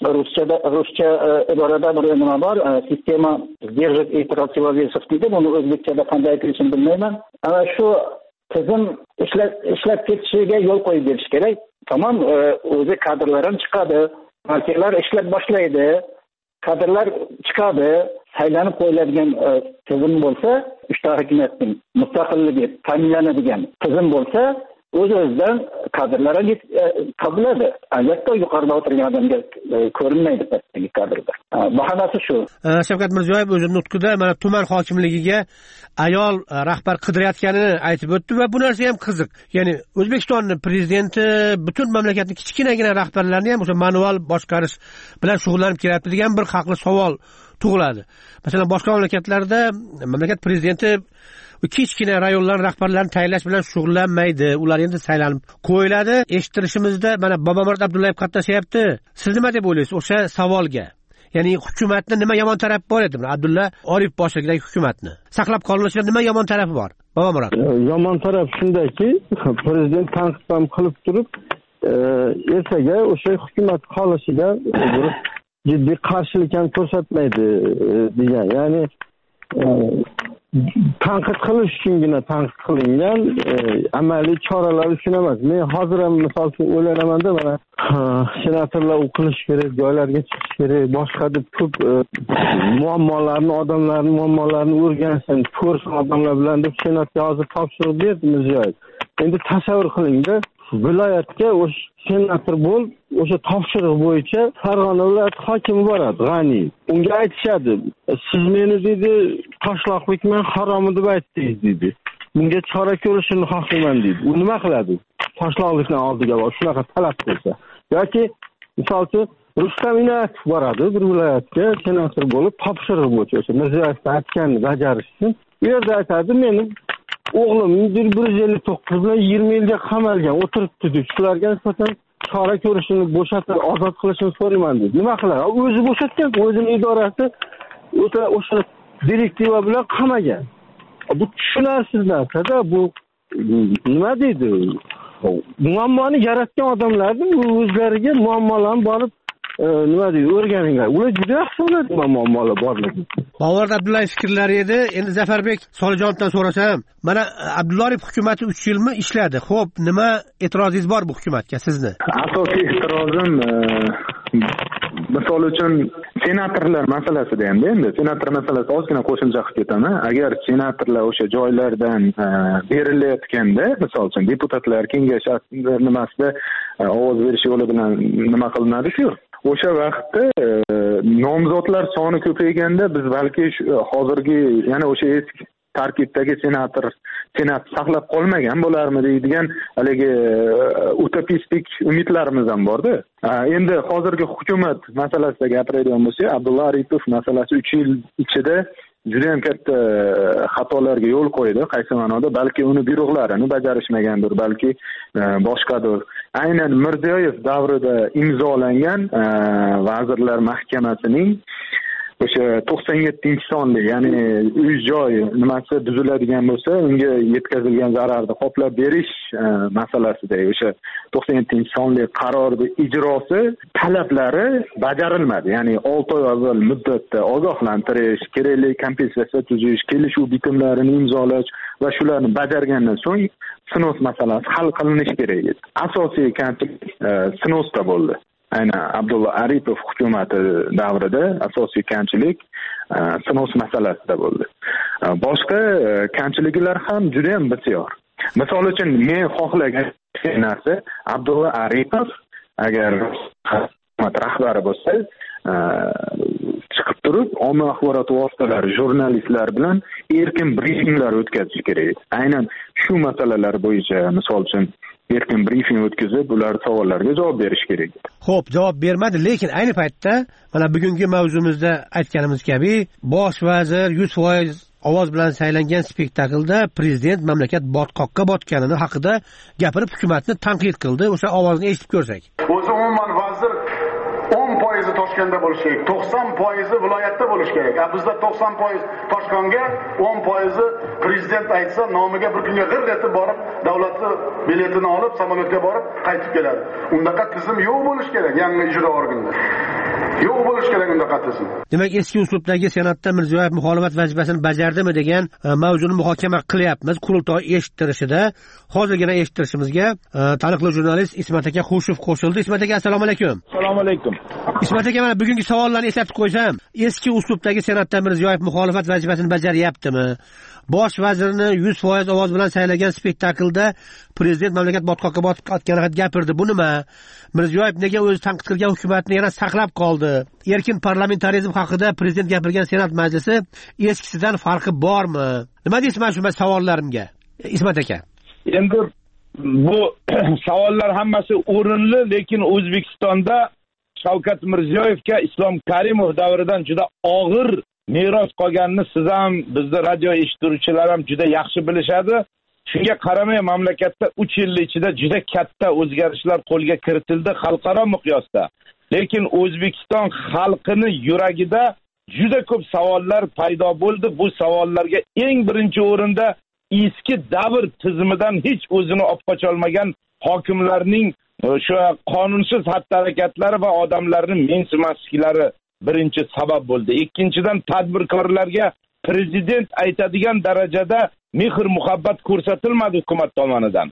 ruscha iborada bir nima bor, sistema sdержек и противовесов deydi. Buni o'zbekchada qanday aytilishini bilmayman. Ana shu tizim ishlab ketishiga yo'l qo'yib berish kerak. Tamom, o'zi kadrlar ham chiqadi, partiyalar ishlab boshlaydi. Kadrlar chiqadi, saylanib qo'yiladigan tizim bo'lsa, uchta hukumatning mustaqilligi ta'minlanadigan tizim bo'lsa, o'z-o'zidan kadrlar topiladi. Albatta yuqorida o'tirgan odamga ko'rinmaydi pastdagi kadrda. Bahonasi shu. Shavkat Mirziyoyev o'z nutqida mana tuman hokimligiga ayol rahbar qidirayotganini aytib o'tdi va bu narsa ham qiziq. Ya'ni O'zbekistonning prezidenti butun mamlakatning kichkinagina rahbarlarini ham o'sha manual boshqarish bilan shug'ullanib kelyapti degan bir haqli savol tug'iladi. Masalan, boshqa mamlakatlarda mamlakat prezidenti kichkina rayonlar rahbarlarini tayinlash bilan shug'ullanmaydi. Ular endi saylanib qo'yiladi. Eshittirishimizda mana Bobomurod Abdullayev qatnashyapti. Siz nima deb o'ylaysiz o'sha savolga? Ya'ni hukumatni nima yomon tarafi bor edi? Abdulla Oripov boshchiligidagi hukumatni saqlab qolinishida nima yomon tarafi bor? Bobomurod. Yomon taraf shundaki, prezident tanqid ham qilib turib, ertaga o'sha hukumat qolishiga jiddiy qarshilik ham ko'rsatmaydi degan. Ya'ni tanqid qilish uchungina tanqid qilingan, amaliy choralar uchun emas. Men hozir ham misol uchun o'ylayman-da, mana senatorlar o'qilish kerak, joylarga chiqish kerak, boshqa deb ko'p muammolarni, odamlarning muammolarini o'rgansin, ko'rsin odamlar bilan deb senatga hozir topshiriq berdi Mirziyoyev. Endi tasavvur qiling-da, viloyatga o'sha senator bo'lib, o'sha topshiriq bo'yicha Farg'ona viloyati hokimi boradi, G'ani. Unga aytishadi, siz meni dedi toshloqlikman, haromi deb aytdingiz dedi. Bunga chora ko'rishni xohlayman dedi. U nima qiladi? Toshloqlikdan oldiga borib shunaqa talab qilsa. yoki misol uchun Rustam Inoyatov boradi bir viloyatga senator bo'lib, topshiriq bo'yicha o'sha Mirziyoyev aytganini bajarish uchun. Bu yerda aytadi, meni o'g'lim 159 bilan 20 yilga qamalgan, o'tiribdi deb shularga nisbatan chora ko'rishini, bo'shatib, ozod qilishini so'rayman dedi. Nima qiladi? O'zi bo'shatgan, o'zining idorasi o'sha direktiva bilan qamagan. Bu tushunarsiz narsa-da, bu nima deydi? Muammoni yaratgan odamlarning o'zlariga muammolarni borib nima deydi, o'rganinglar. Ular juda yaxshi biladi muammolar borligini. Bobomurod Abdullayev fikrlari edi. Endi Zafarbek Solijonovdan so'rasam, mana Abdullayev hukumati 3 yilmi ishladi. Xo'p, nima e'tirozingiz bor bu hukumatga sizni? Asosiy e'tirozim misol uchun senatorlar masalasida ham endi senator masalasi ozgina qo'shimcha qilib ketaman. Agar senatorlar o'sha joylardan berilayotganda, misol uchun deputatlar kengash nimasida ovoz berish yo'li bilan nima qilinadi-ku, o'sha vaqtda nomzodlar soni ko'payganda biz balki hozirgi yana o'sha eski tarkibdagi senat saqlab qolmagan bo'larmi deydigan haligi utopistik umidlarimiz ham bor-da. Endi hozirgi hukumat masalasida gapiradigan bo'lsak, Abdulla Aripov masalasi 3 yil ichida juda ham katta xatolarga yo'l qo'ydi. Qaysi ma'noda? Balki uni buyruqlarini bajarishmagandir, balki boshqadir. Aynan Mirziyoyev davrida imzolangan Vazirlar Mahkamasining o'sha 97-sonli, ya'ni uy-joy nimasi buziladigan bo'lsa, unga yetkazilgan zararni qoplab berish masalasida o'sha 97-sonli qarorning ijrosi talablari bajarilmadi. Ya'ni 6 oy avval muddatda ogohlantirish, kerakli kompensatsiya tuzish, kelishuv bitimlarini imzolash va shularni bajargandan so'ng snos masalasi hal qilinishi kerak edi. Asosiy kamchilik snosda bo'ldi. Aynan Abdulla Aripov hukumati davrida asosiy kamchilik snos masalasida bo'ldi. Boshqa kamchiliklar ham juda ham bisyor. Misol uchun men xohlagan narsa Abdulla Aripov agar hukumat rahbari bo'lsa, chiqib turib ommaviy axborot vositalari, jurnalistlar bilan erkin brifinglar o'tkazish kerak. Aynan shu masalalar bo'yicha misol uchun erkin brifing o'tkazib, ular savollariga javob berish kerak. Xo'p, javob bermadi, lekin ayni paytda mana bugungi mavzumizda aytganimiz kabi, bosh vazir 100% ovoz bilan saylangan spektaklda prezident mamlakat botqoqqa botganini haqida gapirib hukumatni tanqid qildi. O'sha ovozni eshitib ko'rsak. O'zi umuman vazir 10% Toshkentda bo'lishi kerak, 90% viloyatda bo'lishi kerak. Bizda 90% Toshkentga, 10% prezident aytsa, nomiga bir kunga g'ir etib borib, davlatni biletini olib, samolyotga borib, qaytib keladi. Undaqa tizim yo'q bo'lishi kerak yangi ijro organida. Yo'q bo'lishi kerak undaqa tizim. Demak, eski uslubdagi senatda Mirziyoyev muxolifat vazifasini bajardimi degan mavzuni muhokama qilyapmiz. Qurultoy eshittirishida hozirgina eshittirishimizga taniqli jurnalist Ismat aka Xushov qo'shildi. Ismat aka, assalomu alaykum. Assalomu alaykum. Ismat aka, mana bugungi savollarni eslatib qo'ysam, eski uslubdagi senatda Mirziyoyev muxolifat vazifasini bajaryaptimi? bosh vazirni 100% ovoz bilan saylagan spektaklda prezident mamlakat botqoqqa botib qotgani haqida gapirdi. Bu nima? Mirziyoyev nega o'zi tanqid qilgan hukumatni yana saqlab qoldi? Erkin parlamentarizm haqida prezident gapirgan senat majlisi eskisidan farqi bormi? Nima deysiz mana shu savollarimga? Ismat aka. Endi bu savollar hammasi o'rinli, lekin O'zbekistonda Shavkat Mirziyoyevga Islom Karimov davridan juda og'ir meros qolganini siz ham, bizning radio eshituvchilar ham juda yaxshi bilishadi. Shunga qaramay mamlakatda 3 yil ichida juda katta o'zgarishlar qo'lga kiritildi xalqaro miqyosda. Lekin O'zbekiston xalqining yuragida juda ko'p savollar paydo bo'ldi. Bu savollarga eng birinchi o'rinda eski davr tizimidan hech o'zini olib qocha olmagan hokimlarning o'sha qonunsiz xatti-harakatlari va odamlarning mensimasliklari birinchi sabab bo'ldi. Ikkinchidan tadbirkorlarga prezident aytadigan darajada mehr-muhabbat ko'rsatilmadi hukumat tomonidan.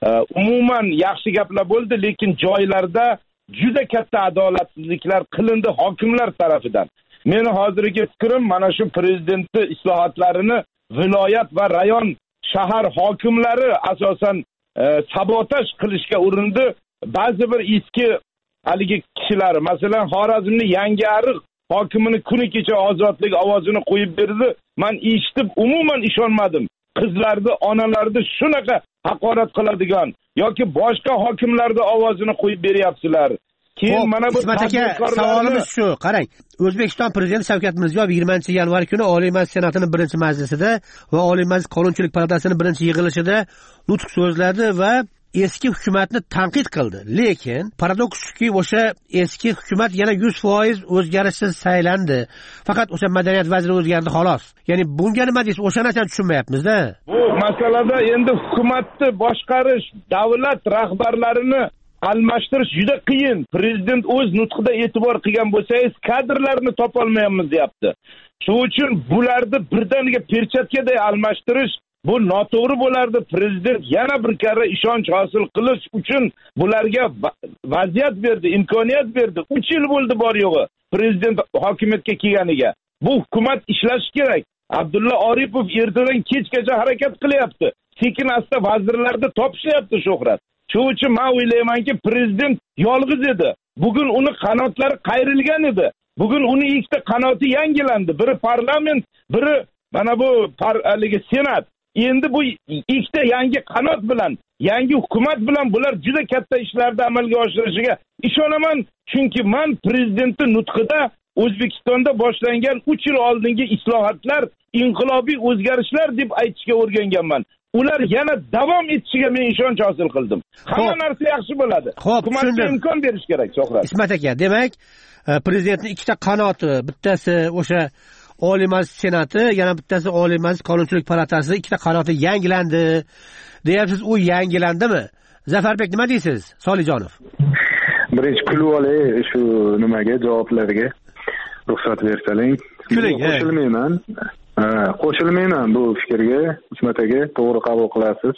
Umuman yaxshi gaplar bo'ldi, lekin joylarda juda katta adolatsizliklar qilindi hokimlar tarafidan. Meni hozirgi fikrim mana shu prezidentning islohotlarini viloyat va rayon shahar hokimlari asosan sabotaj qilishga urindi. Ba'zi bir eski haligi kishilar, masalan, Xorazmning Yangiariq hokimini kuni kecha ozodlik ovozini qo'yib berdi. Men eshitib umuman ishonmadim. Qizlarni, onalarni shunaqa haqorat qiladigan yoki boshqa hokimlarning ovozini qo'yib beryapsizlar. Keyin mana bu savolimiz shu. Qarang, O'zbekiston prezidenti Shavkat Mirziyoyev 20-yanvar kuni Oliy Majlis Senatining birinchi majlisida va Oliy Majlis Qonunchilik palatasining birinchi yig'ilishida nutq so'zladi va eski hukumatni tanqid qildi. Lekin paradoks shuki, o'sha eski hukumat yana 100% o'zgarishsiz saylandi. Faqat o'sha madaniyat vaziri o'zgardi xolos. Ya'ni bunga nima deysiz? O'sha narsani tushunmayapmiz-da. Bu masalada endi hukumatni boshqarish, davlat rahbarlarini almashtirish juda qiyin. Prezident o'z nutqida e'tibor qilgan bo'lsangiz, kadrlarni topolmayapmiz deyapti. Shuning uchun bularni birdaniga perchatkaday almashtirish bu noto'g'ri bo'lardi. Prezident yana bir karra ishonch hosil qilish uchun bularga vaziyat berdi, imkoniyat berdi. 3 yil bo'ldi bor yo'g'i prezident hokimiyatga kelganiga. Bu hukumat ishlashi kerak. Abdulla Oripov ertadan kechgacha harakat qilyapti. Sekin asta vazirlarni topishyapti Shuhrat. Shuning uchun men o'ylaymanki, prezident yolg'iz edi. Bugun uni qanotlari qayrilgan edi. Bugun uni ikkita qanoti yangilandi. Biri parlament, biri mana bu haligi senat. Endi bu ikkita yangi qanot bilan, yangi hukumat bilan bular juda katta ishlarni amalga oshirishiga ishonaman. Chunki men prezidentning nutqida O'zbekistonda boshlangan 3 yil oldingi islohotlar inqilobiy o'zgarishlar deb aytishga o'rganganman. Ular yana davom etishiga men ishonch hosil qildim. Hamma narsa yaxshi bo'ladi. Hukumatga imkon berish kerak, Shohrat. Ismat aka, demak, prezidentning ikkita qanoti, bittasi o'sha Oliy Majlis Senati, yana bittasi Oliy Majlis Qonunchilik palatasi, ikkita qanoti yangilandi. Deyapsiz, u yangilandimi? Zafarbek, nima deysiz? Solijonov. Birinchi kulib olay shu nimaga, javoblarga ruxsat bersaling. Qo'shilmayman. Qo'shilmayman bu fikrga. Ismat aka, to'g'ri qabul qilasiz.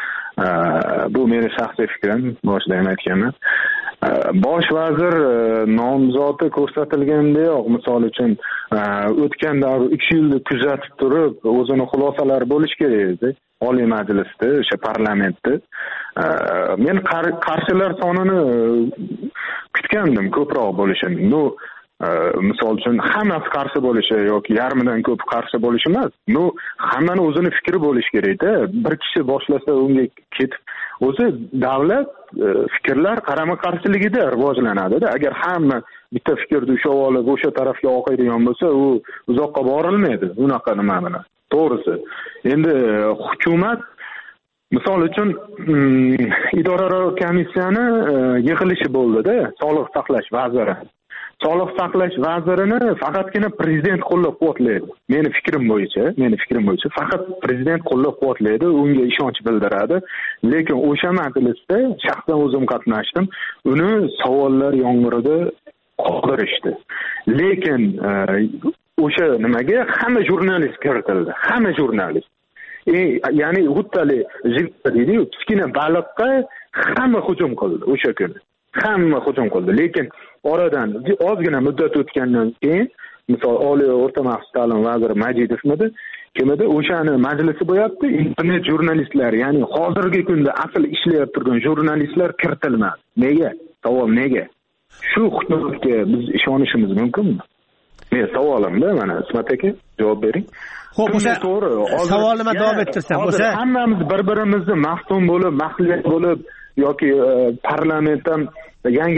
Bu meni shaxsiy fikrim, boshida ham aytganman. Bosh vazir nomzodi ko'rsatilgandayoq, misol uchun o'tgan davr 3 yilni kuzatib turib, o'zini xulosalari bo'lish kerak edi. Oliy Majlisda, o'sha parlamentda. Men qarshilar sonini kutgandim, ko'proq bo'lishini. Bu misol uchun hammasi qarshi bo'lishi yoki yarmidan ko'p qarshi bo'lishi emas. Bu hammani o'zini fikri bo'lish kerak-da. Bir kishi boshlasa unga ketib, o'zi davlat fikrlar qarama-qarshiligida rivojlanadi-da. Agar hamma bitta fikrni ushlab olib o'sha tarafga oqaydigan bo'lsa, u uzoqqa borilmaydi. Unaqa nima bilan. To'g'risi. Endi hukumat misol uchun idoraro komissiyani yig'ilishi bo'ldi-da, Sog'liqni saqlash vaziri. Sog'liqni saqlash vazirini faqatgina prezident qo'llab-quvvatlaydi. Meni fikrim bo'yicha faqat prezident qo'llab-quvvatlaydi, unga ishonch bildiradi. Lekin o'sha majlisda shaxsan o'zim qatnashdim, uni savollar yomg'irida qoldirishdi. Lekin o'sha nimaga hamma jurnalist kiritildi. Hamma jurnalist. Ya'ni xuddali deydi-yu, kichkina baliqqa hamma hujum qildi o'sha kuni. Hamma hujum qildi. Lekin oradan ozgina muddat o'tgandan keyin, misol Oliy va o'rta maxsus ta'lim vaziri Majidovmidi, kim edi o'shani majlisi bo'lyapti, internet jurnalistlari, ya'ni hozirgi kunda asl ishlayib turgan jurnalistlar kiritilmadi. Nega? Savol nega? Shu hukumatga biz ishonishimiz mumkinmi? Men savolimda mana Ismat aka javob bering. Xo'p, o'sha savolni davom ettirsam, o'sha hammamiz bir-birimizni maftun bo'lib, mahliya bo'lib yoki parlamentdan yangi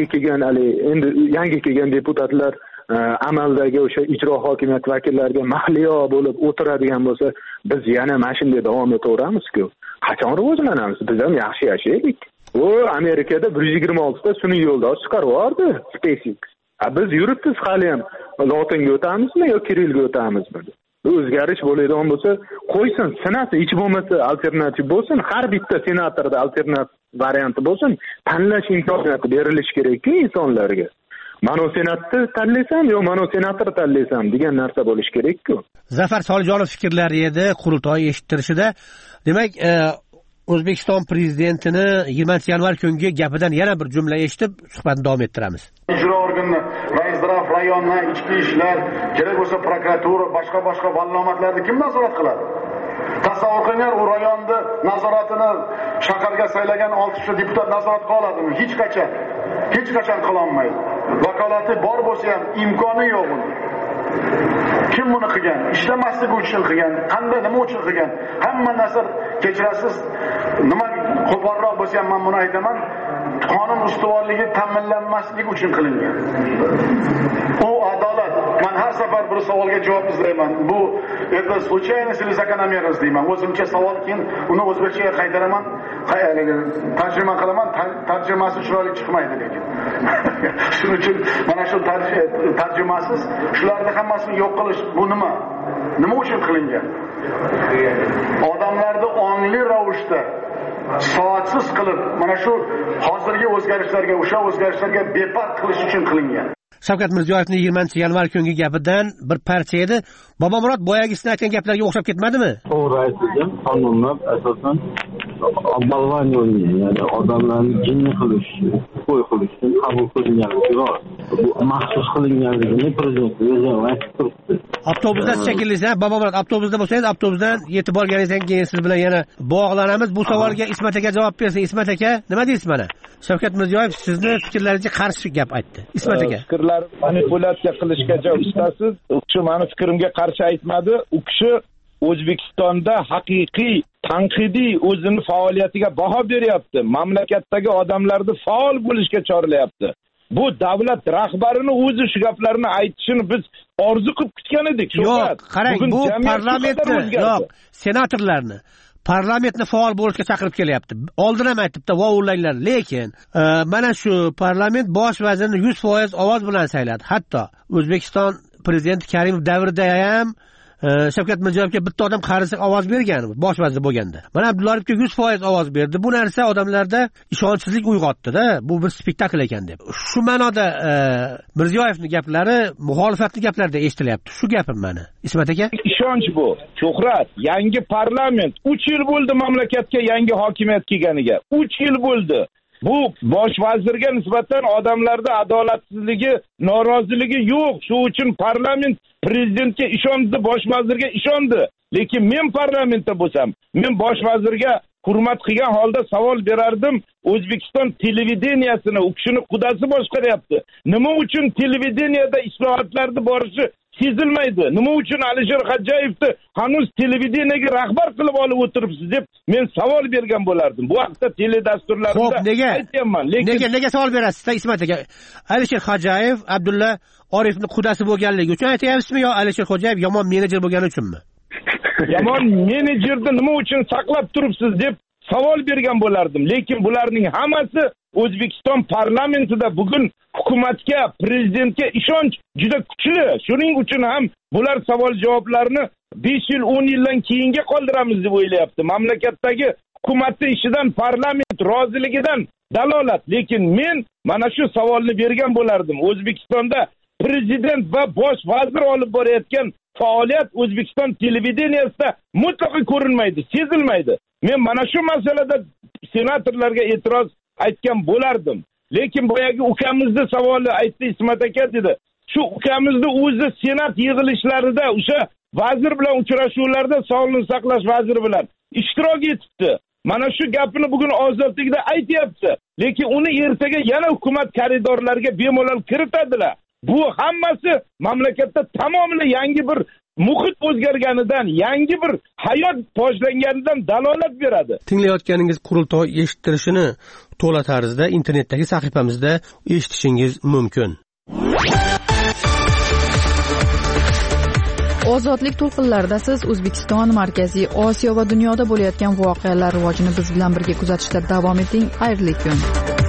kelgan deputatlar amaldagi o'sha ijro hokimiyat vakillariga mahliyo bo'lib o'tiradigan bo'lsa, biz yana mana shunday davom etaveramiz-ku. Qachon rivojlanamiz? Biz ham yaxshi yashaylik. U Amerikada 126 ta sun'iy yo'ldosh chiqarib yubordi SpaceX. Biz yuribmiz hali ham lotinga o'tamizmi yo kirillga o'tamizmi? O'zgarish bo'ladigan bo'lsa, qo'ysin, sinasi, hech bo'lmasa alternativ bo'lsin, har bitta senatorda alternativ varianti bo'lsin, tanlash imkoniyati berilishi kerak-ku insonlarga. Mana senatni tanlasam yo mana senator tanlasam degan narsa bo'lishi kerak-ku. Zafar Solijonov fikrlari edi qurultoy eshittirishida. Demak, O'zbekiston prezidentini 20-yanvar kungi gapidan yana bir jumla eshitib, suhbatni davom ettiramiz. Ijro organi, raislar, rayonlar, ichki ishlar, kerak bo'lsa prokuratura, boshqa vallomatlarni kim nazorat qiladi? Tasavvur qilinglar, u rayonni nazoratini shaharga saylagan 6 deputat nazorat qila oladimi? Hech qachon qila olmaydi. Vakolati bor bo'lsa ham imkoni yo'q uni. Kim buni qilgan? Ishlamasligi uchun qilgan, qanday nima uchun qilgan? Hamma narsa kechirasiz. Nima qo'polroq bo'lsa ham men buni aytaman, qonun ustuvorligi ta'minlanmasligi uchun qilingan. U adolat. Men har safar bir savolga javob izlayman. Bu это случайность или закономерность deyman. O'zimcha savol, keyin uni o'zbekchaga qaytaraman, tarjima qilaman, tarjimasi chiroyli chiqmaydi lekin. Shuning uchun mana shu tarjimasiz shularni hammasini yo'q qilish bu nima? Nima uchun qilingan? Odamlarni ongli ravishda soatsiz qilib, mana shu hozirgi o'zgarishlarga befarq qilish uchun qilingan. Shavkat Mirziyoyevning 20-yanvar kungi gapidan bir parcha edi. Bobomurod boyagisini aytgan gaplarga o'xshab ketmadimi? To'g'ri aytilgan. Qonunlar asosan balvan yo'lini, ya'ni odamlarni jinni qilish, qo'y qilish uchun qabul qilinganligi bor. Bu maxsus qilinganligini prezident o'zi aytib turibdi. Avtobusda shekillisan, Bobomurod avtobusda bo'lsangiz, avtobusdan yetib borganingizdan keyin siz bilan yana bog'lanamiz. Bu savolga Ismat aka javob bersin. Ismat aka, nima deysiz mana? Shavkat Mirziyoyev sizni fikrlaringizga qarshi gap aytdi. Ismat aka. Fikrlarni manipulyatsiya qilishga istasiz. U kishi meni fikrimga qarshi aytmadi. U kishi O'zbekistonda haqiqiy tanqidiy o'zini faoliyatiga baho beryapti. Mamlakatdagi odamlarni faol bo'lishga chorlayapti. Bu davlat rahbarini o'zi shu gaplarni aytishini biz orzu qilib kutgan edik. Yo'q, qarang, bu parlamentni, yo'q, senatorlarni parlamentni faol bo'lishga chaqirib kelyapti. Oldin ham aytibdi, "Vo'langlar", lekin mana shu parlament bosh vazirini 100% ovoz bilan sayladi. Hatto O'zbekiston prezidenti Karimov davrida ham Shavkat Mirziyoyevga bitta odam qarshi ovoz bergan, bosh vazir bo'lganda. Mana Abdulla Aripga 100% ovoz berdi. Bu narsa odamlarda ishonchsizlik uyg'otdi-da. Bu bir spektakl ekan deb. Shu ma'noda Mirziyoyevning gaplari muxolifatning gaplarida eshitilyapti. Shu gapim mana. Ismat aka? Ishonch bu. Shuhrat, yangi parlament 3 yil bo'ldi mamlakatga yangi hokimiyat kelganiga. 3 yil bo'ldi. Bu bosh vazirga nisbatan odamlarda adolatsizligi, noroziligi yo'q. Shu uchun parlament prezidentga ishondi, bosh vazirga ishondi. Lekin men parlamentda bo'lsam, men bosh vazirga hurmat qilgan holda savol berardim. O'zbekiston televideniyasini u kishini qudasi boshqaryapti. Nima uchun televideniyada islohotlarni borishi sezilmaydi? Nima uchun Alisher Xodjayevni hanuz televideniyaga rahbar qilib olib o'tiribsiz deb men savol bergan bo'lardim. Bu haqda teledasturlarimda aytganman. Lekin nega savol berasiz, Ismat aka? Alisher Xodjayev Abdulla Orifning qudasi bo'lganligi uchun aytyapsizmi yo Alisher Xodjayev yomon menejer bo'lgani uchunmi? Yomon menejerni nima uchun saqlab turibsiz deb savol bergan bo'lardim. Lekin bularning hammasi O'zbekiston parlamentida bugun hukumatga, prezidentga ishonch juda kuchli. Shuning uchun ham bular savol javoblarini 5 yil, 10 yildan keyinga qoldiramiz deb o'ylayapti. Mamlakatdagi hukumatning ishidan, parlament roziligidan dalolat. Lekin men mana shu savolni bergan bo'lardim. O'zbekistonda prezident va bosh vazir olib borayotgan faoliyat O'zbekiston televideniyasida mutlaqo ko'rinmaydi, sezilmaydi. Men mana shu masalada senatorlarga e'tiroz aytgan bo'lardim. Lekin boyagi ukamizni savoli aytdi, Ismat aka dedi. Shu ukamizni o'zi senat yig'ilishlarida o'sha vazir bilan uchrashuvlarda sog'liqni saqlash vaziri bilan ishtirok etibdi. Mana shu gapini bugun ozodlikda aytyapti. Lekin uni ertaga yana hukumat koridorlariga bemalol kiritadilar. Bu hammasi mamlakatda tamomila yangi bir muhit o'zgarganidan, yangi bir hayot boshlanganidan dalolat beradi. Tinglayotganingiz qurultoy eshittirishini to'la tarzda internetdagi sahifamizda eshitishingiz mumkin. Ozodlik to'lqinlarida siz O'zbekiston, Markaziy Osiyo va dunyoda bo'layotgan voqealar rivojini biz bilan birga kuzatishda davom eting. Xayrli kun.